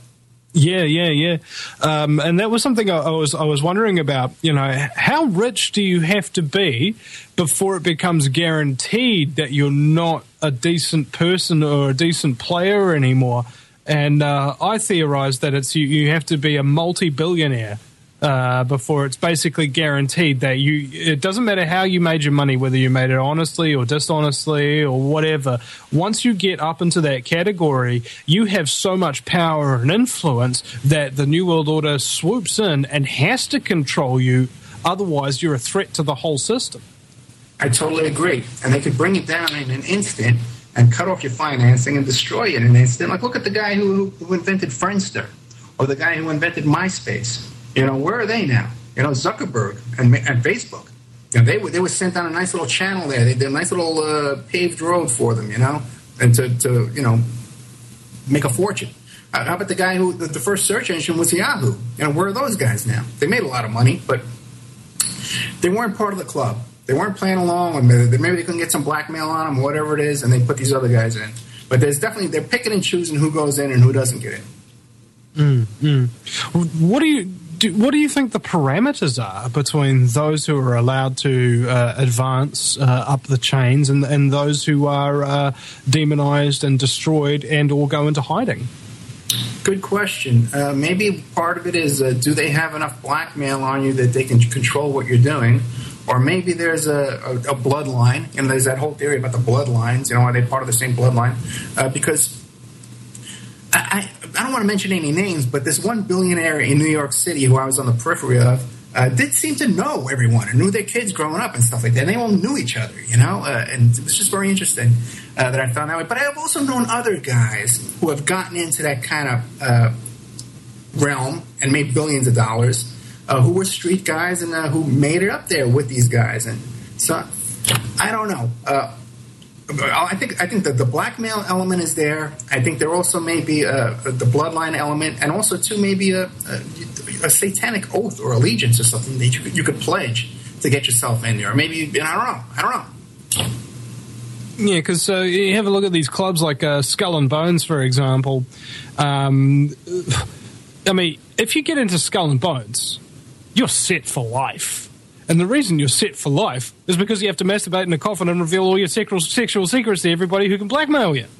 Yeah. And that was something I was wondering about. How rich do you have to be before it becomes guaranteed that you're not a decent person or a decent player anymore? And I theorized that it's you have to be a multi-billionaire before it's basically guaranteed that it doesn't matter how you made your money, whether you made it honestly or dishonestly or whatever. Once you get up into that category, you have so much power and influence that the New World Order swoops in and has to control you. Otherwise, you're a threat to the whole system. I totally agree. And they could bring it down in an instant and cut off your financing and destroy it in an instant. Like, look at the guy who invented Friendster, or the guy who invented MySpace. Where are they now? Zuckerberg and Facebook. They were sent on a nice little channel there. They did a nice little paved road for them, and to make a fortune. How about the guy who the first search engine was Yahoo? Where are those guys now? They made a lot of money, but they weren't part of the club. They weren't playing along, and maybe they couldn't get some blackmail on them, whatever it is, and they put these other guys in. But they're picking and choosing who goes in and who doesn't get in. What do you think the parameters are between those who are allowed to advance up the chains and those who are demonized and destroyed and or go into hiding? Good question. Maybe part of it is, do they have enough blackmail on you that they can control what you're doing? Or maybe there's a bloodline, and there's that whole theory about the bloodlines. Are they part of the same bloodline? Because I don't want to mention any names, but this one billionaire in New York City who I was on the periphery of, did seem to know everyone and knew their kids growing up and stuff like that. And they all knew each other, and it was just very interesting that I found that way. But I have also known other guys who have gotten into that kind of realm and made billions of dollars, who were street guys and who made it up there with these guys. And so I don't know. I think that the blackmail element is there. I think there also may be the bloodline element, and also too maybe a satanic oath or allegiance or something that you could pledge to get yourself in there. Or maybe I don't know. Yeah, because you have a look at these clubs like Skull and Bones, for example. I mean, if you get into Skull and Bones, you're set for life. And the reason you're set for life is because you have to masturbate in a coffin and reveal all your sexual secrets to everybody who can blackmail you.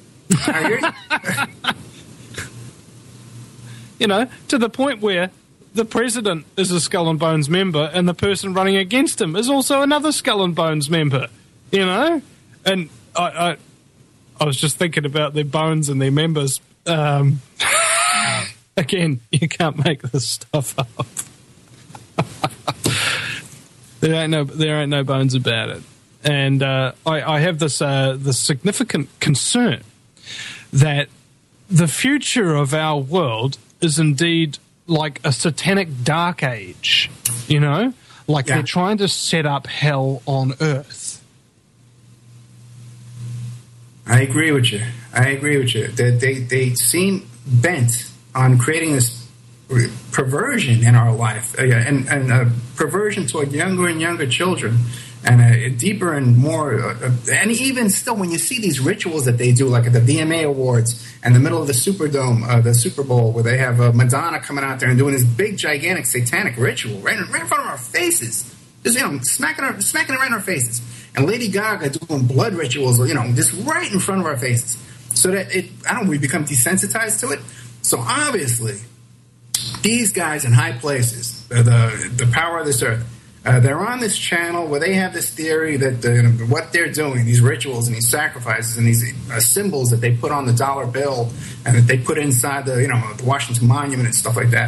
To the point where the president is a Skull and Bones member and the person running against him is also another Skull and Bones member, And I was just thinking about their bones and their members. Again, you can't make this stuff up. There ain't no bones about it, and I have this significant concern that the future of our world is indeed like a satanic dark age, they're trying to set up hell on earth. I agree with you. They seem bent on creating this perversion in our life, and a perversion toward younger and younger children, and a deeper and more, and even still, when you see these rituals that they do, like at the VMA Awards, in the middle of the Superdome, the Super Bowl, where they have Madonna coming out there and doing this big, gigantic, satanic ritual right in front of our faces, just smacking it right in our faces, and Lady Gaga doing blood rituals, just right in front of our faces, so that we become desensitized to it. So obviously, these guys in high places, the power of this earth, they're on this channel where they have this theory that what they're doing, these rituals and these sacrifices and these symbols that they put on the dollar bill and that they put inside the Washington Monument and stuff like that,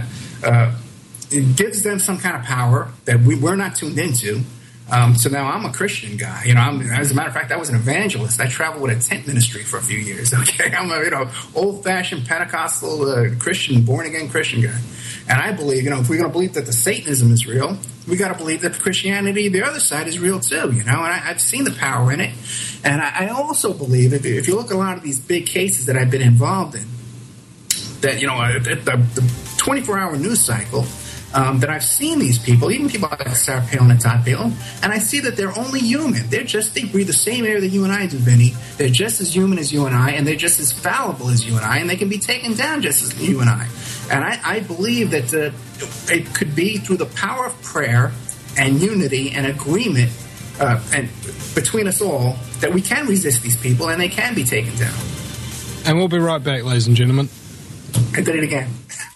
it gives them some kind of power that we're not tuned into. So now I'm a Christian guy. As a matter of fact, I was an evangelist. I traveled with a tent ministry for a few years. Okay, I'm a old-fashioned Pentecostal Christian, born-again Christian guy. And I believe, if we're going to believe that the Satanism is real, we got to believe that the Christianity, the other side, is real too. And I've seen the power in it. And I also believe, if you look at a lot of these big cases that I've been involved in, that the 24-hour news cycle. That I've seen these people, even people like Sarah Palin and Todd Palin, and I see that they're only human. They breathe the same air that you and I do, Vinny. They're just as human as you and I, and they're just as fallible as you and I, and they can be taken down just as you and I. And I believe that it could be through the power of prayer and unity and agreement and between us all that we can resist these people and they can be taken down. And we'll be right back, ladies and gentlemen. I did it again.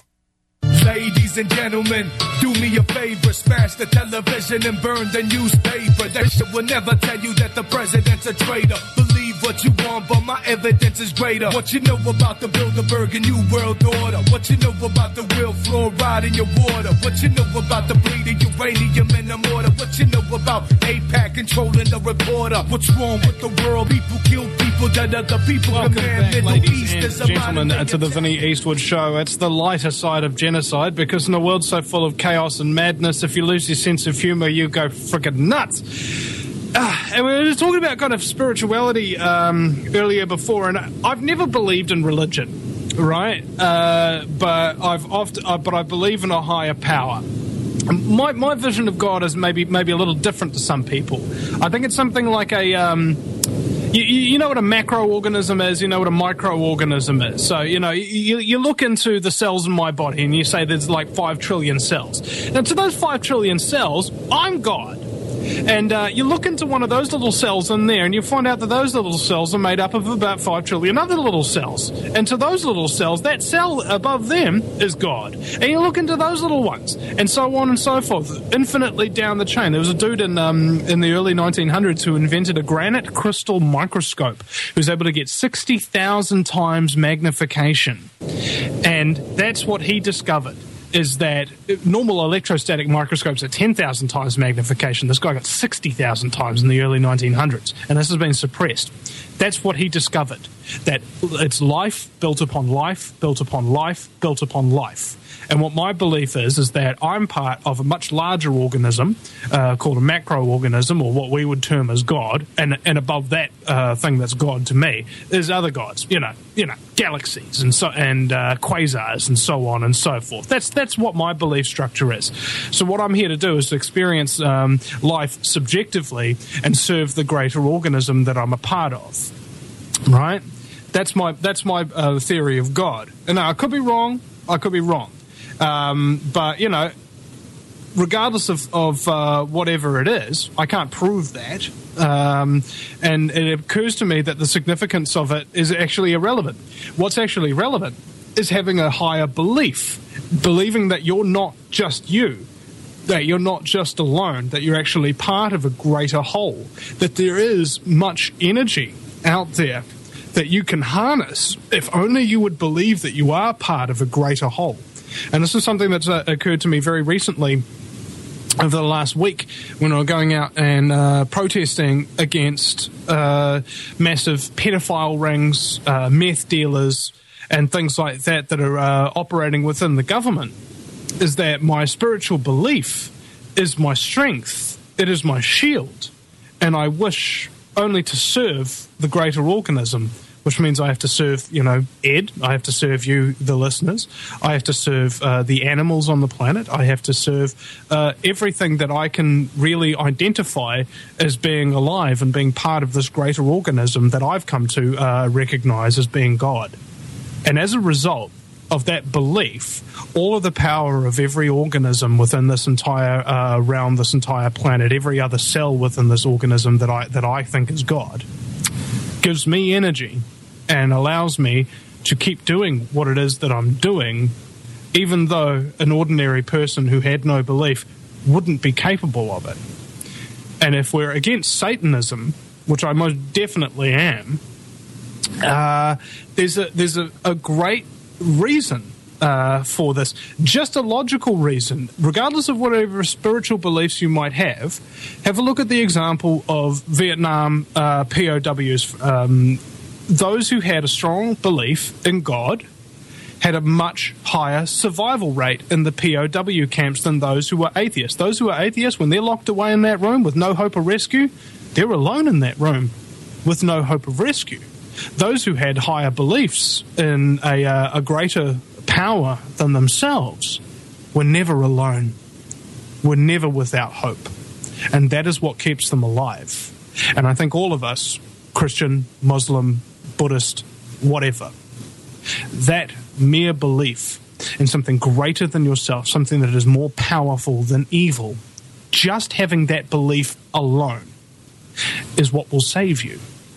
Ladies and gentlemen, do me a favor, smash the television and burn the newspaper. That shit will never tell you that the president's a traitor. Believe what you want, but my evidence is greater. What you know about the Bilderberg and New World Order? What you know about the real fluoride in your water? What you know about the bleeding uranium in the mortar? What you know about AIPAC controlling the reporter? What's wrong with the world? People kill people that other people command. Middle East is a gentlemen, to the Vinny Eastwood Show. It's the lighter side of genocide, because in a world so full of chaos and madness, if you lose your sense of humour, you go friggin' nuts. And we were talking about kind of spirituality earlier before, and I've never believed in religion, right? But I believe in a higher power. My vision of God is maybe a little different to some people. I think it's something like a you know what a macroorganism is, you know what a microorganism is. So, you look into the cells in my body and you say there's like 5 trillion cells. Now, to those 5 trillion cells, I'm God. And you look into one of those little cells in there and you find out that those little cells are made up of about 5 trillion other little cells. And to those little cells, that cell above them is God. And you look into those little ones and so on and so forth, infinitely down the chain. There was a dude in the early 1900s who invented a granite crystal microscope who was able to get 60,000 times magnification. And that's what he discovered. is that normal electrostatic microscopes are 10,000 times magnification. This guy got 60,000 times in the early 1900s, and this has been suppressed. That's what he discovered, that it's life built upon life, built upon life, built upon life. And what my belief is that I'm part of a much larger organism called a macroorganism, or what we would term as God, and above that thing that's God to me is other gods, you know, galaxies and quasars and so on and so forth. That's what my belief structure is. So what I'm here to do is to experience life subjectively and serve the greater organism that I'm a part of. Right? That's my theory of God. And now I could be wrong. But, you know, regardless of whatever it is, I can't prove that. And it occurs to me that the significance of it is actually irrelevant. What's actually relevant is having a higher belief, believing that you're not just you, that you're not just alone, that you're actually part of a greater whole, that there is much energy out there that you can harness if only you would believe that you are part of a greater whole. And this is something that's occurred to me very recently over the last week when we were going out and protesting against massive pedophile rings, meth dealers, and things like that are operating within the government, is that my spiritual belief is my strength. It is my shield. And I wish only to serve the greater organism, which means I have to serve, Ed. I have to serve you, the listeners. I have to serve the animals on the planet. I have to serve everything that I can really identify as being alive and being part of this greater organism that I've come to recognize as being God. And as a result of that belief, all of the power of every organism within this entire realm, this entire planet, every other cell within this organism that I think is God, gives me energy and allows me to keep doing what it is that I'm doing, even though an ordinary person who had no belief wouldn't be capable of it. And if we're against Satanism, which I most definitely am, there's a great reason for this, just a logical reason. Regardless of whatever spiritual beliefs you might have a look at the example of Vietnam POWs. Those who had a strong belief in God had a much higher survival rate in the POW camps than those who were atheists. Those who are atheists, when they're locked away in that room with no hope of rescue, they're alone in that room with no hope of rescue. Those who had higher beliefs in a greater power than themselves were never alone, were never without hope. And that is what keeps them alive. And I think all of us, Christian, Muslim, Buddhist, whatever, that mere belief in something greater than yourself, something that is more powerful than evil, just having that belief alone is what will save you.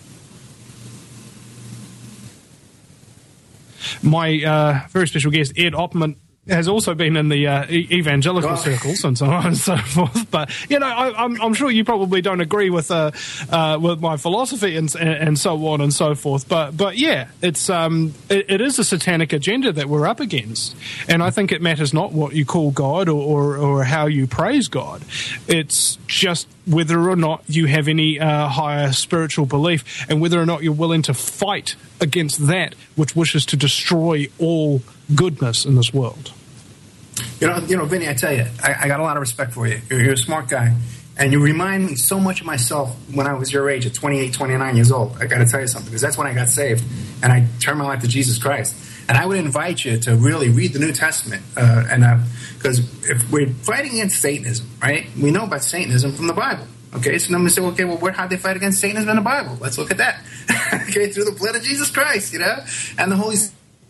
My very special guest, Ed Oppmann, has also been in the evangelical circles and so on and so forth. But I'm sure you probably don't agree with my philosophy and so on and so forth. But yeah, it is a satanic agenda that we're up against, and I think it matters not what you call God or how you praise God. It's just whether or not you have any higher spiritual belief, and whether or not you're willing to fight against that which wishes to destroy all goodness in this world. Vinny, I tell you, I got a lot of respect for you. You're a smart guy, and you remind me so much of myself when I was your age, at 28, 29 years old. I got to tell you something, because that's when I got saved, and I turned my life to Jesus Christ. And I would invite you to really read the New Testament, because if we're fighting against Satanism, right? We know about Satanism from the Bible. Okay, so then we say, okay, well, how'd they fight against Satanism in the Bible? Let's look at that. Okay, through the blood of Jesus Christ, and the Holy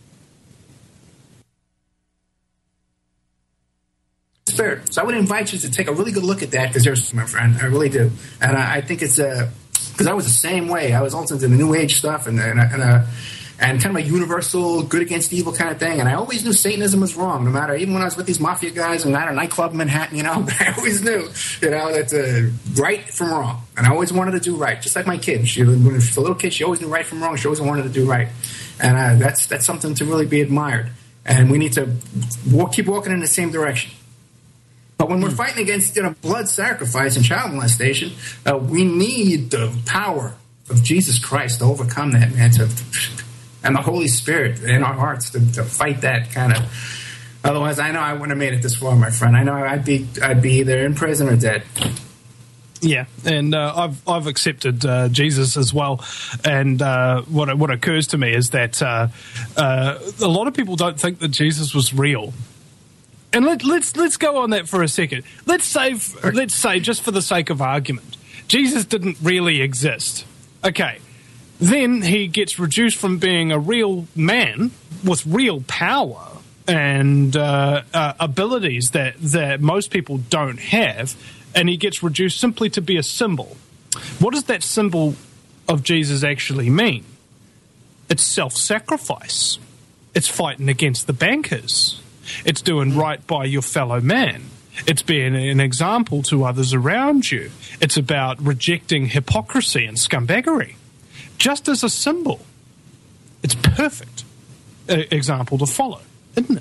Spirit. So I would invite you to take a really good look at that, because there's, my friend, I really do. And I think it's because I was the same way. I was also into the New Age stuff and kind of a universal good against evil kind of thing. And I always knew Satanism was wrong, no matter, even when I was with these mafia guys and at a nightclub in Manhattan, but I always knew, that right from wrong. And I always wanted to do right, just like my kid. When she was a little kid, she always knew right from wrong. She always wanted to do right. And that's something to really be admired. and we need to keep walking in the same direction. But when we're fighting against blood sacrifice and child molestation, we need the power of Jesus Christ to overcome that, man, and the Holy Spirit in our hearts to fight that kind of. Otherwise, I know I wouldn't have made it this far, my friend. I know I'd be either in prison or dead. Yeah, and I've accepted Jesus as well. And what occurs to me is that a lot of people don't think that Jesus was real. And let's go on that for a second. Let's say just for the sake of argument, Jesus didn't really exist. Okay, then he gets reduced from being a real man with real power and abilities that most people don't have, and he gets reduced simply to be a symbol. What does that symbol of Jesus actually mean? It's self-sacrifice. It's fighting against the bankers. It's doing right by your fellow man. It's being an example to others around you. It's about rejecting hypocrisy and scumbaggery. Just as a symbol, it's perfect example to follow, isn't it?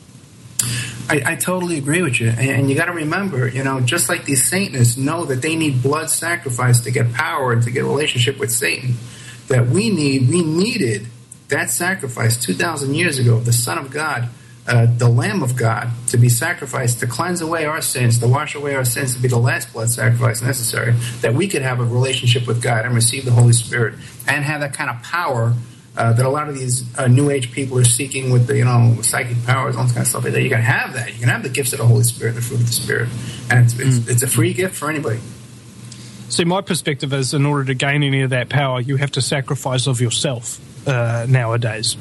I totally agree with you. And you got to remember, just like these Satanists know that they need blood sacrifice to get power and to get a relationship with Satan, that we needed that sacrifice 2,000 years ago, the Son of God, the Lamb of God, to be sacrificed, to cleanse away our sins, to wash away our sins, to be the last blood sacrifice necessary, that we could have a relationship with God and receive the Holy Spirit and have that kind of power that a lot of these New Age people are seeking with the, psychic powers, all this kind of stuff like that. You can have that. You can have the gifts of the Holy Spirit, the fruit of the Spirit. And it's a free gift for anybody. See, my perspective is in order to gain any of that power, you have to sacrifice of yourself nowadays,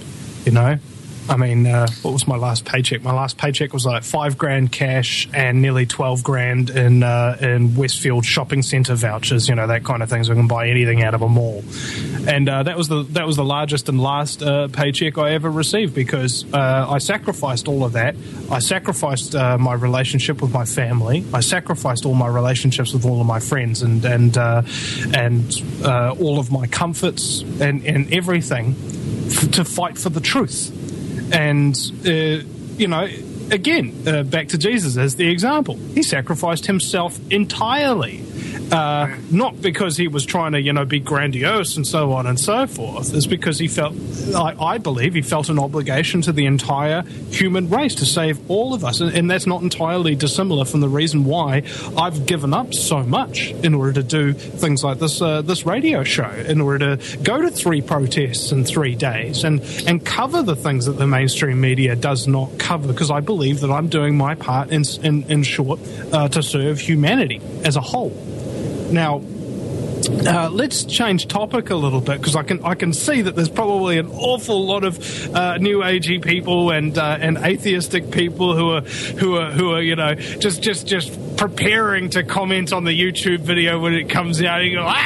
I mean, what was my last paycheck? My last paycheck was like $5,000 cash and nearly $12,000 in Westfield shopping centre vouchers, that kind of thing. So I can buy anything out of a mall, and that was the largest and last paycheck I ever received because I sacrificed all of that. I sacrificed my relationship with my family. I sacrificed all my relationships with all of my friends and all of my comforts and everything to fight for the truth. And, again, back to Jesus as the example. He sacrificed himself entirely. Not because he was trying to, be grandiose and so on and so forth. It's because he felt, I believe, he felt an obligation to the entire human race to save all of us. And that's not entirely dissimilar from the reason why I've given up so much in order to do things like this radio show, in order to go to 3 protests in 3 days and cover the things that the mainstream media does not cover, because I believe that I'm doing my part in short to serve humanity as a whole. Now, let's change topic a little bit, because I can see that there's probably an awful lot of new agey people and atheistic people who are just preparing to comment on the YouTube video when it comes out. And you go,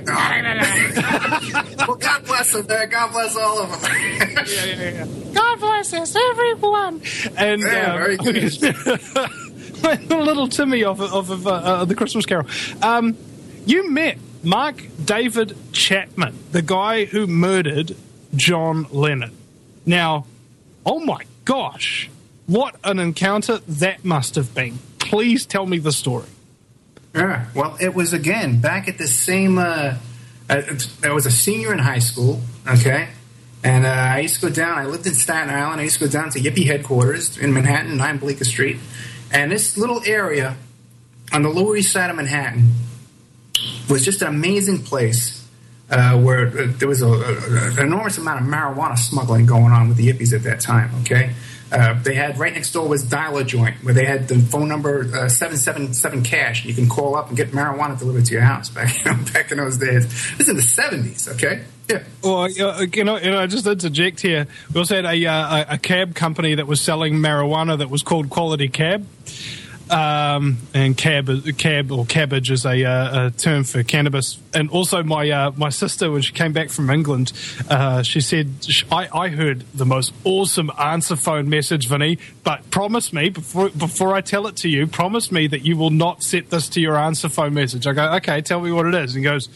well, God bless them, man. God bless all of them. Yeah. God bless us, everyone. And very good. Little Timmy of the Christmas Carol. You met Mark David Chapman, the guy who murdered John Lennon. Now, oh my gosh, what an encounter that must have been. Please tell me the story. Yeah, well, it was, again, back at the same, I was a senior in high school, okay? And I used to go down, I lived in Staten Island, I used to go down to Yippee headquarters in Manhattan, 9 Bleecker Street. And this little area on the Lower East Side of Manhattan was just an amazing place where there was an enormous amount of marijuana smuggling going on with the Yippies at that time, okay? They had, right next door was Dial-A-Joint, where they had the phone number 777 cash. You can call up and get marijuana delivered to your house back in those days. This is in the 70s, okay? Yeah. Well, just interject here. We also had a cab company that was selling marijuana that was called Quality Cab. And cab or cabbage is a term for cannabis. And also my sister, when she came back from England, she said, I heard the most awesome answer phone message, Vinny, but promise me, before I tell it to you, promise me that you will not set this to your answer phone message. I go, okay, tell me what it is. And he goes,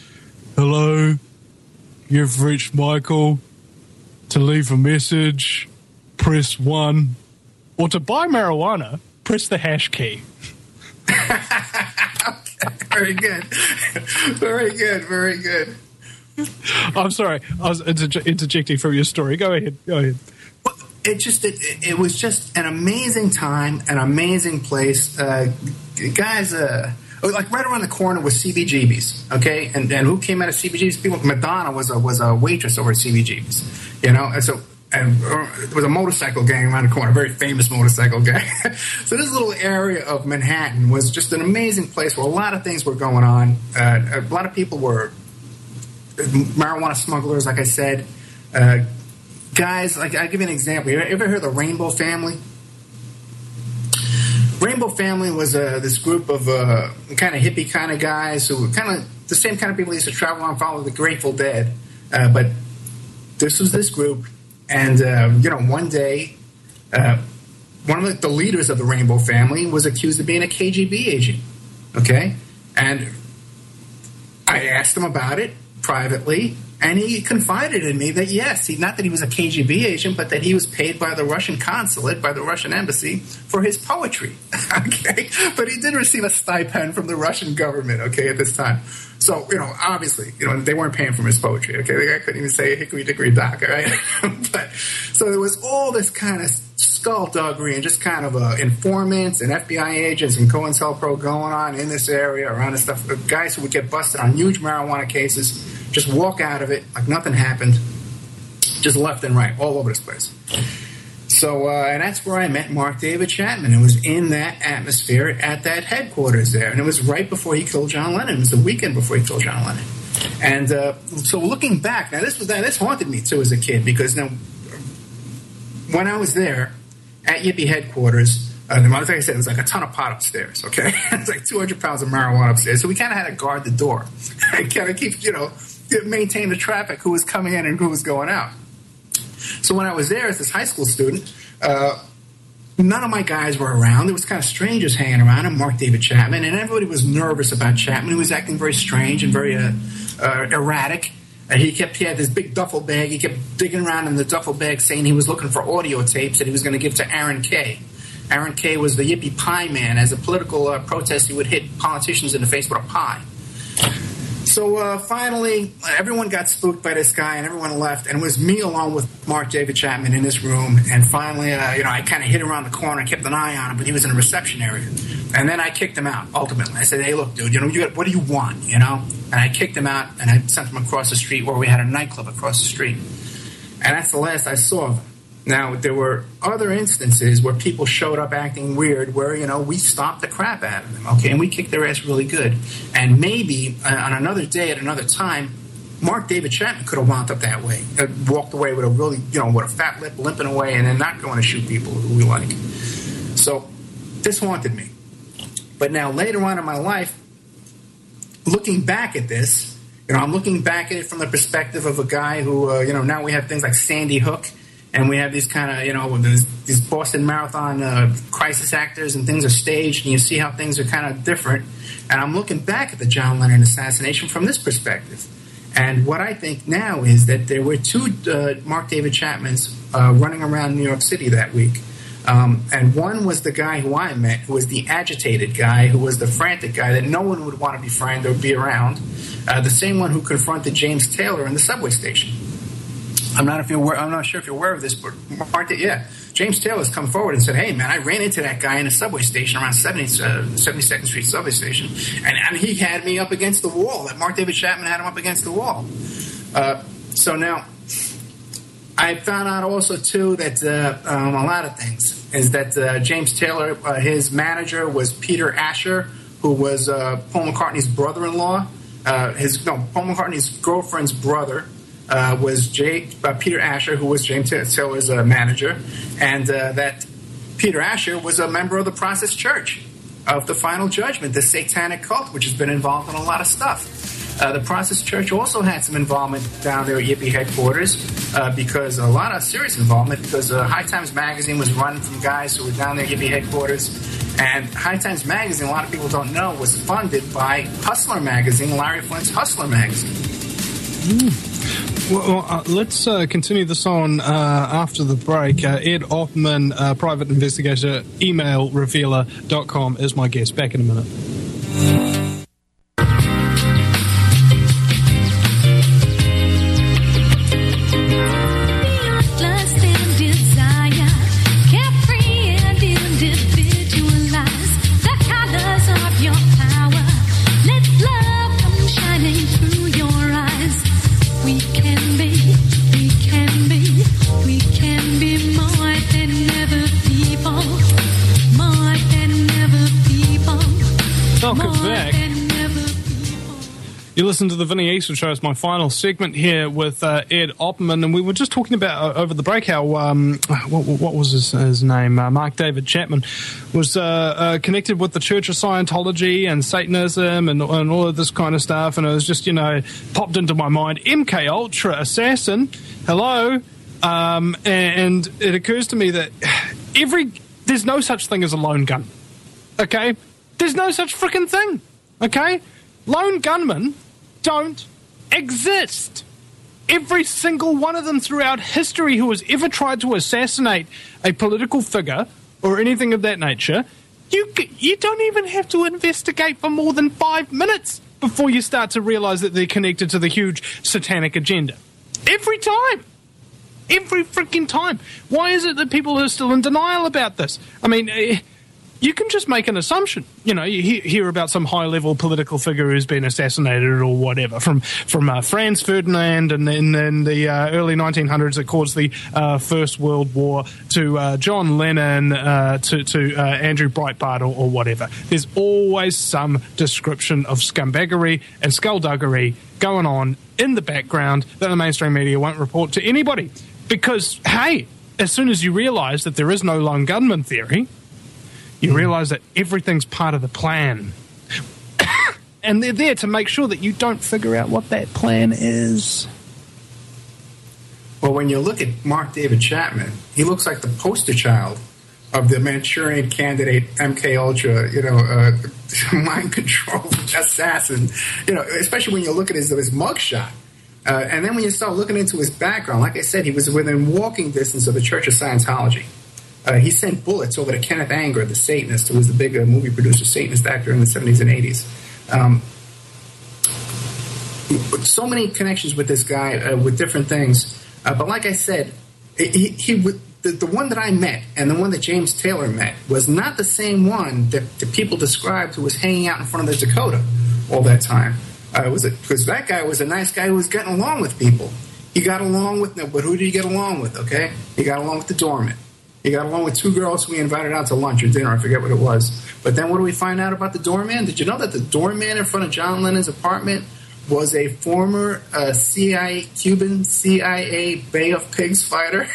hello, you've reached Michael to leave a message. press 1. Or to buy marijuana, press the hash key. Very good. Very good. Very good. I'm sorry. I was interjecting from your story. Go ahead. Well, it was just an amazing time, an amazing place. Guys, like right around the corner was CBGB's, okay? And who came out of CBGB's? People. Madonna was a waitress over at CBGB's, and so. And there was a motorcycle gang around the corner, a very famous motorcycle gang. So this little area of Manhattan was just an amazing place where a lot of things were going on. A lot of people were marijuana smugglers, like I said. Guys, like I'll give you an example. You ever heard of the Rainbow Family? Rainbow Family was this group of kind of hippie kind of guys who were kind of the same kind of people who used to travel around and follow the Grateful Dead. But this was this group. And, one day, one of the leaders of the Rainbow Family was accused of being a KGB agent, okay? And I asked him about it privately, and he confided in me that, yes, not that he was a KGB agent, but that he was paid by the Russian consulate, by the Russian embassy, for his poetry, okay? But he did receive a stipend from the Russian government, okay, at this time. So, obviously, they weren't paying for his poetry, okay? The guy couldn't even say hickory dickory dock, all right? So there was all this kind of skullduggery and just kind of informants and FBI agents and COINTELPRO going on in this area around this stuff. Guys who would get busted on huge marijuana cases, just walk out of it like nothing happened, just left and right, all over this place. So, and that's where I met Mark David Chapman. It was in that atmosphere at that headquarters there. And it was right before he killed John Lennon. It was the weekend before he killed John Lennon. And so looking back, now this haunted me too as a kid, because now when I was there at Yippie headquarters, like I said, it was like a ton of pot upstairs, okay? It's like 200 pounds of marijuana upstairs. So we kind of had to guard the door and kind of keep, maintain the traffic, who was coming in and who was going out. So when I was there as this high school student, none of my guys were around. There was kind of strangers hanging around, and Mark David Chapman, and everybody was nervous about Chapman. He was acting very strange and very erratic. He had this big duffel bag. He kept digging around in the duffel bag saying he was looking for audio tapes that he was going to give to Aaron Kay. Aaron Kay was the Yippie Pie Man. As a political protest, he would hit politicians in the face with a pie. So finally, everyone got spooked by this guy, and everyone left, and it was me along with Mark David Chapman in this room. And finally, I kind of hid around the corner and kept an eye on him, but he was in a reception area. And then I kicked him out, ultimately. I said, hey, look, dude, what do you want, And I kicked him out, and I sent him across the street where we had a nightclub across the street. And that's the last I saw of him. Now, there were other instances where people showed up acting weird where, we stopped the crap out of them, okay? And we kicked their ass really good. And maybe on another day at another time, Mark David Chapman could have wound up that way. Walked away with a really, with a fat lip, limping away, and then not going to shoot people who we like. So this haunted me. But now later on in my life, looking back at this, I'm looking back at it from the perspective of a guy who, now we have things like Sandy Hook. And we have these kind of, these Boston Marathon crisis actors, and things are staged, and you see how things are kind of different. And I'm looking back at the John Lennon assassination from this perspective. And what I think now is that there were two Mark David Chapmans running around New York City that week. And one was the guy who I met, who was the agitated guy, who was the frantic guy that no one would want to befriend or be around. The same one who confronted James Taylor in the subway station. I'm not sure if you're aware of this, but James Taylor's come forward and said, hey, man, I ran into that guy in a subway station around 72nd Street subway station, and he had me up against the wall. That Mark David Chapman had him up against the wall. So now, I found out also, too, that a lot of things is that James Taylor, his manager was Peter Asher, who was Paul McCartney's brother-in-law. Paul McCartney's girlfriend's brother. Was Peter Asher, who was James Taylor's manager, and that Peter Asher was a member of the Process Church of the Final Judgment, the satanic cult, which has been involved in a lot of stuff. The Process Church also had some involvement down there at Yippie headquarters, because a lot of serious involvement, because High Times Magazine was run from guys who were down there at Yippie headquarters, and High Times Magazine, a lot of people don't know, was funded by Hustler Magazine, Larry Flint's Hustler Magazine. Well, let's continue this on after the break. Ed Oppmann, private investigator, emailrevealer.com is my guest. Back in a minute. You listen to the Vinny Eastwood Show. It's my final segment here with Ed Oppmann, and we were just talking about over the break how what was his name? Mark David Chapman was connected with the Church of Scientology and Satanism and all of this kind of stuff, and it was just popped into my mind. MK Ultra assassin, hello, and it occurs to me that there's no such thing as a lone gun. Okay, there's no such freaking thing. Okay, lone gunmen don't exist. Every single one of them throughout history who has ever tried to assassinate a political figure or anything of that nature, you don't even have to investigate for more than 5 minutes before you start to realize that they're connected to the huge satanic agenda. Every time. Every freaking time. Why is it that people are still in denial about this? I mean, you can just make an assumption. You hear about some high-level political figure who's been assassinated or whatever, from Franz Ferdinand and in the early 1900s that caused the First World War, to John Lennon, to Andrew Breitbart or whatever. There's always some description of scumbaggery and skullduggery going on in the background that the mainstream media won't report to anybody. Because, hey, as soon as you realize that there is no lone gunman theory, you realize that everything's part of the plan. And they're there to make sure that you don't figure out what that plan is. Well, when you look at Mark David Chapman, he looks like the poster child of the Manchurian candidate MK Ultra, mind control assassin, especially when you look at his mugshot. And then when you start looking into his background, like I said, he was within walking distance of the Church of Scientology. He sent bullets over to Kenneth Anger, the Satanist, who was the big movie producer, Satanist actor in the 70s and 80s. So many connections with this guy with different things. But like I said, the one that I met and the one that James Taylor met was not the same one that the people described who was hanging out in front of the Dakota all that time. Because that guy was a nice guy who was getting along with people. He got along with, but who did he get along with, okay? He got along with the doorman. He got along with 2 girls who we invited out to lunch or dinner. I forget what it was. But then what do we find out about the doorman? Did you know that the doorman in front of John Lennon's apartment was a former Cuban CIA Bay of Pigs fighter?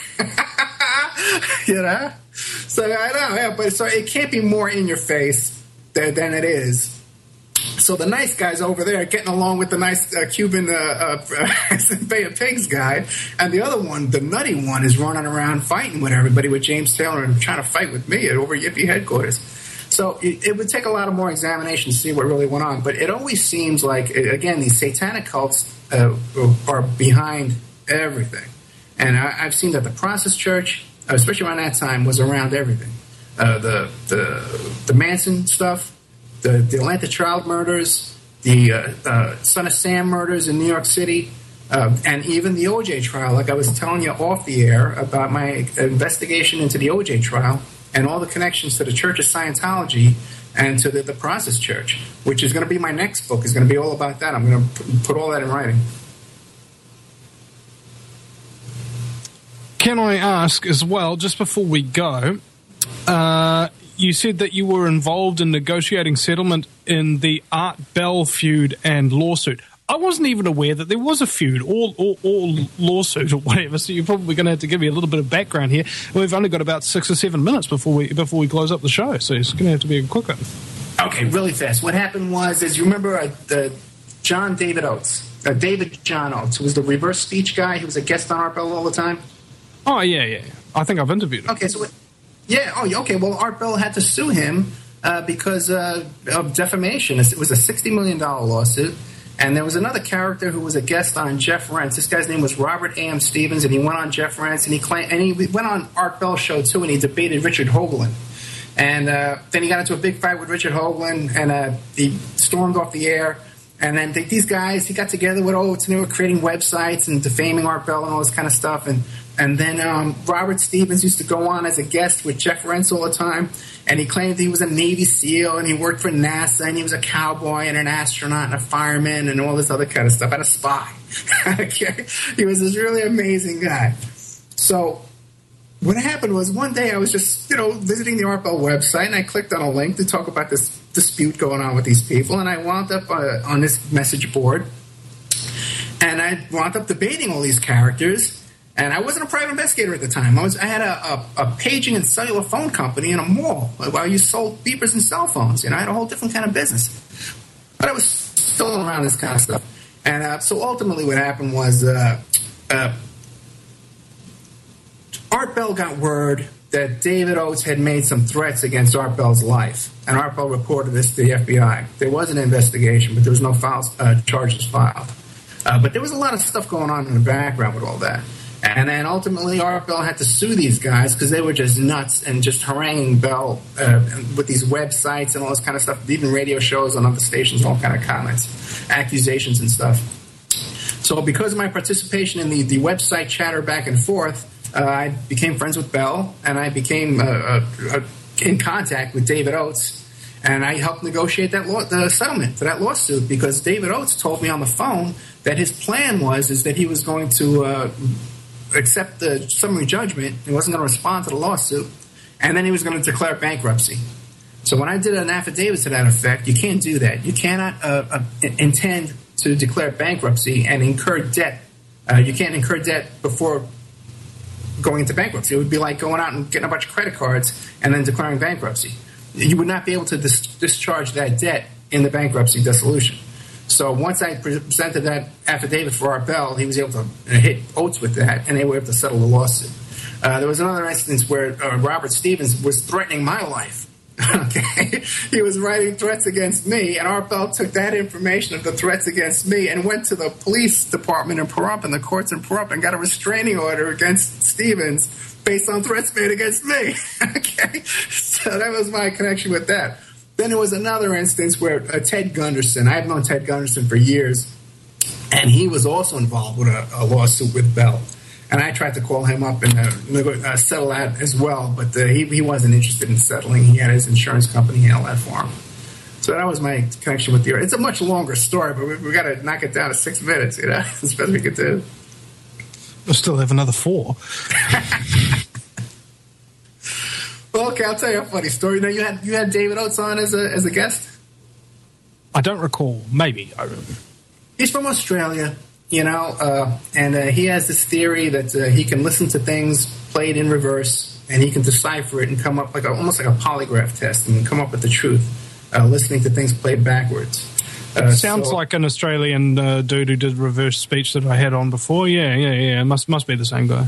So I know, yeah, but so it can't be more in your face than it is. So the nice guy's over there getting along with the nice Cuban Bay of Pigs guy, and the other one, the nutty one, is running around fighting with everybody, with James Taylor, and trying to fight with me over Yippee headquarters. So it would take a lot of more examination to see what really went on. But it always seems like, again, these satanic cults are behind everything. And I've seen that the Process Church, especially around that time, was around everything. The Manson stuff, the Atlanta child murders, the Son of Sam murders in New York City, and even the O.J. trial. Like I was telling you off the air about my investigation into the O.J. trial and all the connections to the Church of Scientology and to the Process Church, which is going to be my next book, is going to be all about that. I'm going to put all that in writing. Can I ask as well, just before we go, you said that you were involved in negotiating settlement in the Art Bell feud and lawsuit. I wasn't even aware that there was a feud or lawsuit or whatever, so you're probably going to have to give me a little bit of background here. We've only got about 6 or 7 minutes before we close up the show, so it's going to have to be a quick one. Okay, really fast. What happened was, as you remember, John David Oates, David John Oates, who was the reverse speech guy, who was a guest on Art Bell all the time? Oh, yeah. I think I've interviewed him. Okay, so... Well, Art Bell had to sue him because of defamation. It was a $60 million lawsuit, And there was another character who was a guest on Jeff Rentz. This guy's name was Robert A.M. Stevens, and he went on Jeff Rentz, and he went on Art Bell's show too, and he debated Richard Hoagland. And then he got into a big fight with Richard Hoagland, and he stormed off the air. And then these guys, he got together with Oates, and they were creating websites and defaming Art Bell and all this kind of stuff. And then Robert Stevens used to go on as a guest with Jeff Rentz all the time, and he claimed he was a Navy SEAL, and he worked for NASA, and he was a cowboy and an astronaut and a fireman and all this other kind of stuff, and a spy. Okay? He was this really amazing guy. So what happened was one day I was just, visiting the Art Bell website, and I clicked on a link to talk about this dispute going on with these people, and I wound up on this message board, and I wound up debating all these characters. And I wasn't a private investigator at the time. I had a paging and cellular phone company in a mall where you sold beepers and cell phones. I had a whole different kind of business. But I was still around this kind of stuff. And so ultimately what happened was Art Bell got word that David Oates had made some threats against Art Bell's life. And Art Bell reported this to the FBI. There was an investigation, but there was no charges filed. But there was a lot of stuff going on in the background with all that. And then ultimately, Art Bell had to sue these guys because they were just nuts and just haranguing Bell with these websites and all this kind of stuff, even radio shows on other stations, all kind of comments, accusations and stuff. So because of my participation in the website chatter back and forth, I became friends with Bell, and I became in contact with David Oates, and I helped negotiate the settlement to that lawsuit because David Oates told me on the phone that his plan is that he was going to accept the summary judgment. He wasn't going to respond to the lawsuit, and then he was going to declare bankruptcy. So when I did an affidavit to that effect, you can't do that. You cannot intend to declare bankruptcy and incur debt. You can't incur debt before going into bankruptcy. It would be like going out and getting a bunch of credit cards and then declaring bankruptcy. You would not be able to discharge that debt in the bankruptcy dissolution. So once I presented that affidavit for Art Bell, he was able to hit Oates with that, and they were able to settle the lawsuit. There was another instance where Robert Stevens was threatening my life. Okay, he was writing threats against me, and Art Bell took that information of the threats against me and went to the police department in Pahrump and the courts in Pahrump and got a restraining order against Stevens based on threats made against me. Okay, so that was my connection with that. Then there was another instance where Ted Gunderson, I've known Ted Gunderson for years, and he was also involved with a lawsuit with Bell. And I tried to call him up and settle that as well, but he wasn't interested in settling. He had his insurance company handle that for him. So that was my connection with the It's a much longer story, but we got to knock it down to 6 minutes, That's the best we could do. We'll still have another 4. Well, okay, I'll tell you a funny story. You had David Oates on as a guest? I don't recall. Maybe. He's from Australia. And he has this theory that he can listen to things played in reverse, and he can decipher it and come up almost like a polygraph test and come up with the truth, listening to things played backwards. Sounds like an Australian dude who did reverse speech that I had on before. Yeah. Must be the same guy.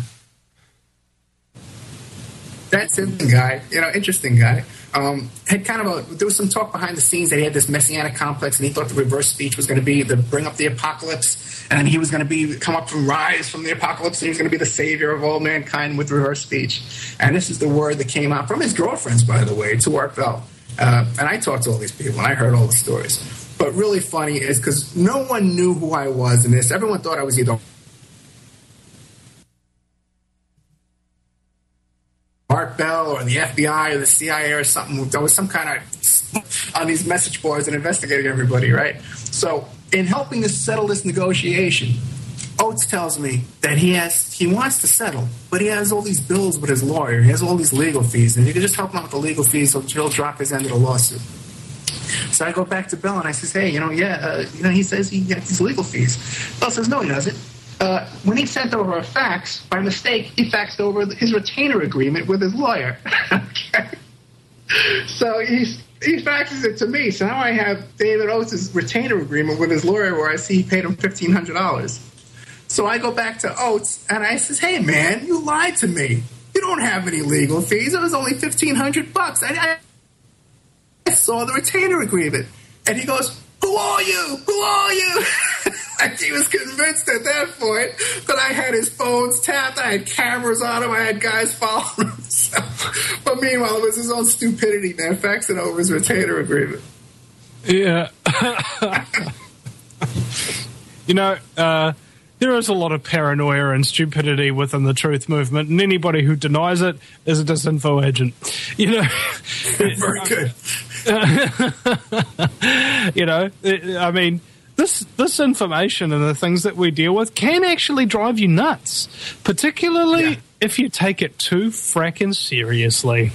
That's him, guy. Interesting guy. Had kind of there was some talk behind the scenes that he had this messianic complex, and he thought the reverse speech was going to be to bring up the apocalypse, and he was going to come up from rise from the apocalypse, and he was going to be the savior of all mankind with reverse speech. And this is the word that came out from his girlfriends, by the way, to Art Bell. And I talked to all these people, and I heard all the stories. But really funny is because no one knew who I was in this. Everyone thought I was either Art Bell or the FBI or the CIA or something. There was some kind of on these message boards and investigating everybody, right? So in helping to settle this negotiation, Oates tells me that he wants to settle, but he has all these bills with his lawyer. He has all these legal fees, and you can just help him out with the legal fees so he'll drop his end of the lawsuit. So I go back to Bell and I says, hey, he says he gets these legal fees. Bell says, no, he doesn't. When he sent over a fax, by mistake, he faxed over his retainer agreement with his lawyer. Okay. So he faxes it to me. So now I have David Oates' retainer agreement with his lawyer where I see he paid him $1,500. So I go back to Oates and I says, hey, man, you lied to me. You don't have any legal fees. It was only $1,500. I saw the retainer agreement. And he goes, who are you? Who are you? Like he was convinced at that point that I had his phones tapped. I had cameras on him. I had guys following him. But meanwhile, it was his own stupidity, man, faxing over his retainer agreement. Yeah. There is a lot of paranoia and stupidity within the truth movement, and anybody who denies it is a disinfo agent. Very good. I mean, this information and the things that we deal with can actually drive you nuts, particularly if you take it too fracking seriously.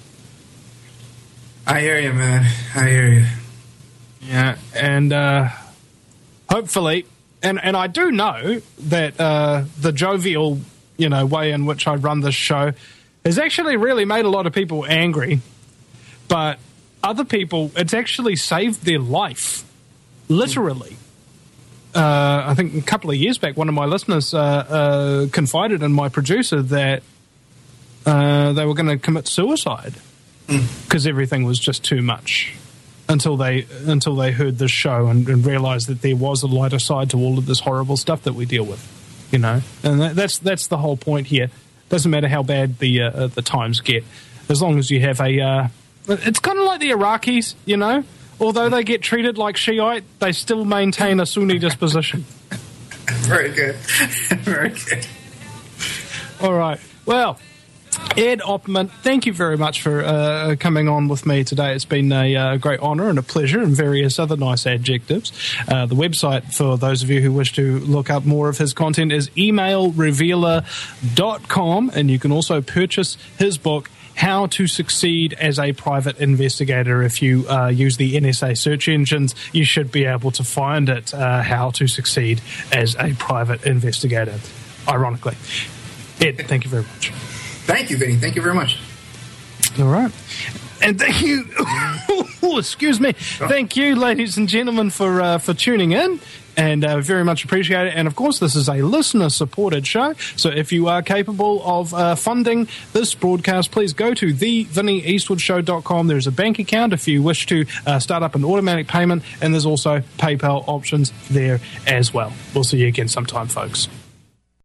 I hear you, man. I hear you. Yeah, and hopefully, and I do know that the jovial, way in which I run this show has actually really made a lot of people angry, but other people, it's actually saved their life, literally. I think a couple of years back, one of my listeners confided in my producer that they were going to commit suicide because everything was just too much. Until they heard this show and realized that there was a lighter side to all of this horrible stuff that we deal with, and that's the whole point here. Doesn't matter how bad the times get, as long as you have it's kind of like the Iraqis, although they get treated like Shiite, they still maintain a Sunni disposition. Very good, very good. All right, well. Ed Opperman, thank you very much for coming on with me today. It's been a great honour and a pleasure, and various other nice adjectives. The website, for those of you who wish to look up more of his content, is emailrevealer.com, and you can also purchase his book, How to Succeed as a Private Investigator. If you use the NSA search engines, you should be able to find it, How to Succeed as a Private Investigator, ironically. Ed, thank you very much. Thank you, Vinny. Thank you very much. All right. And thank you. Excuse me. Thank you, ladies and gentlemen, for tuning in. And very much appreciate it. And, of course, this is a listener-supported show. So if you are capable of funding this broadcast, please go to thevinnieeastwoodshow.com. There's a bank account if you wish to start up an automatic payment. And there's also PayPal options there as well. We'll see you again sometime, folks.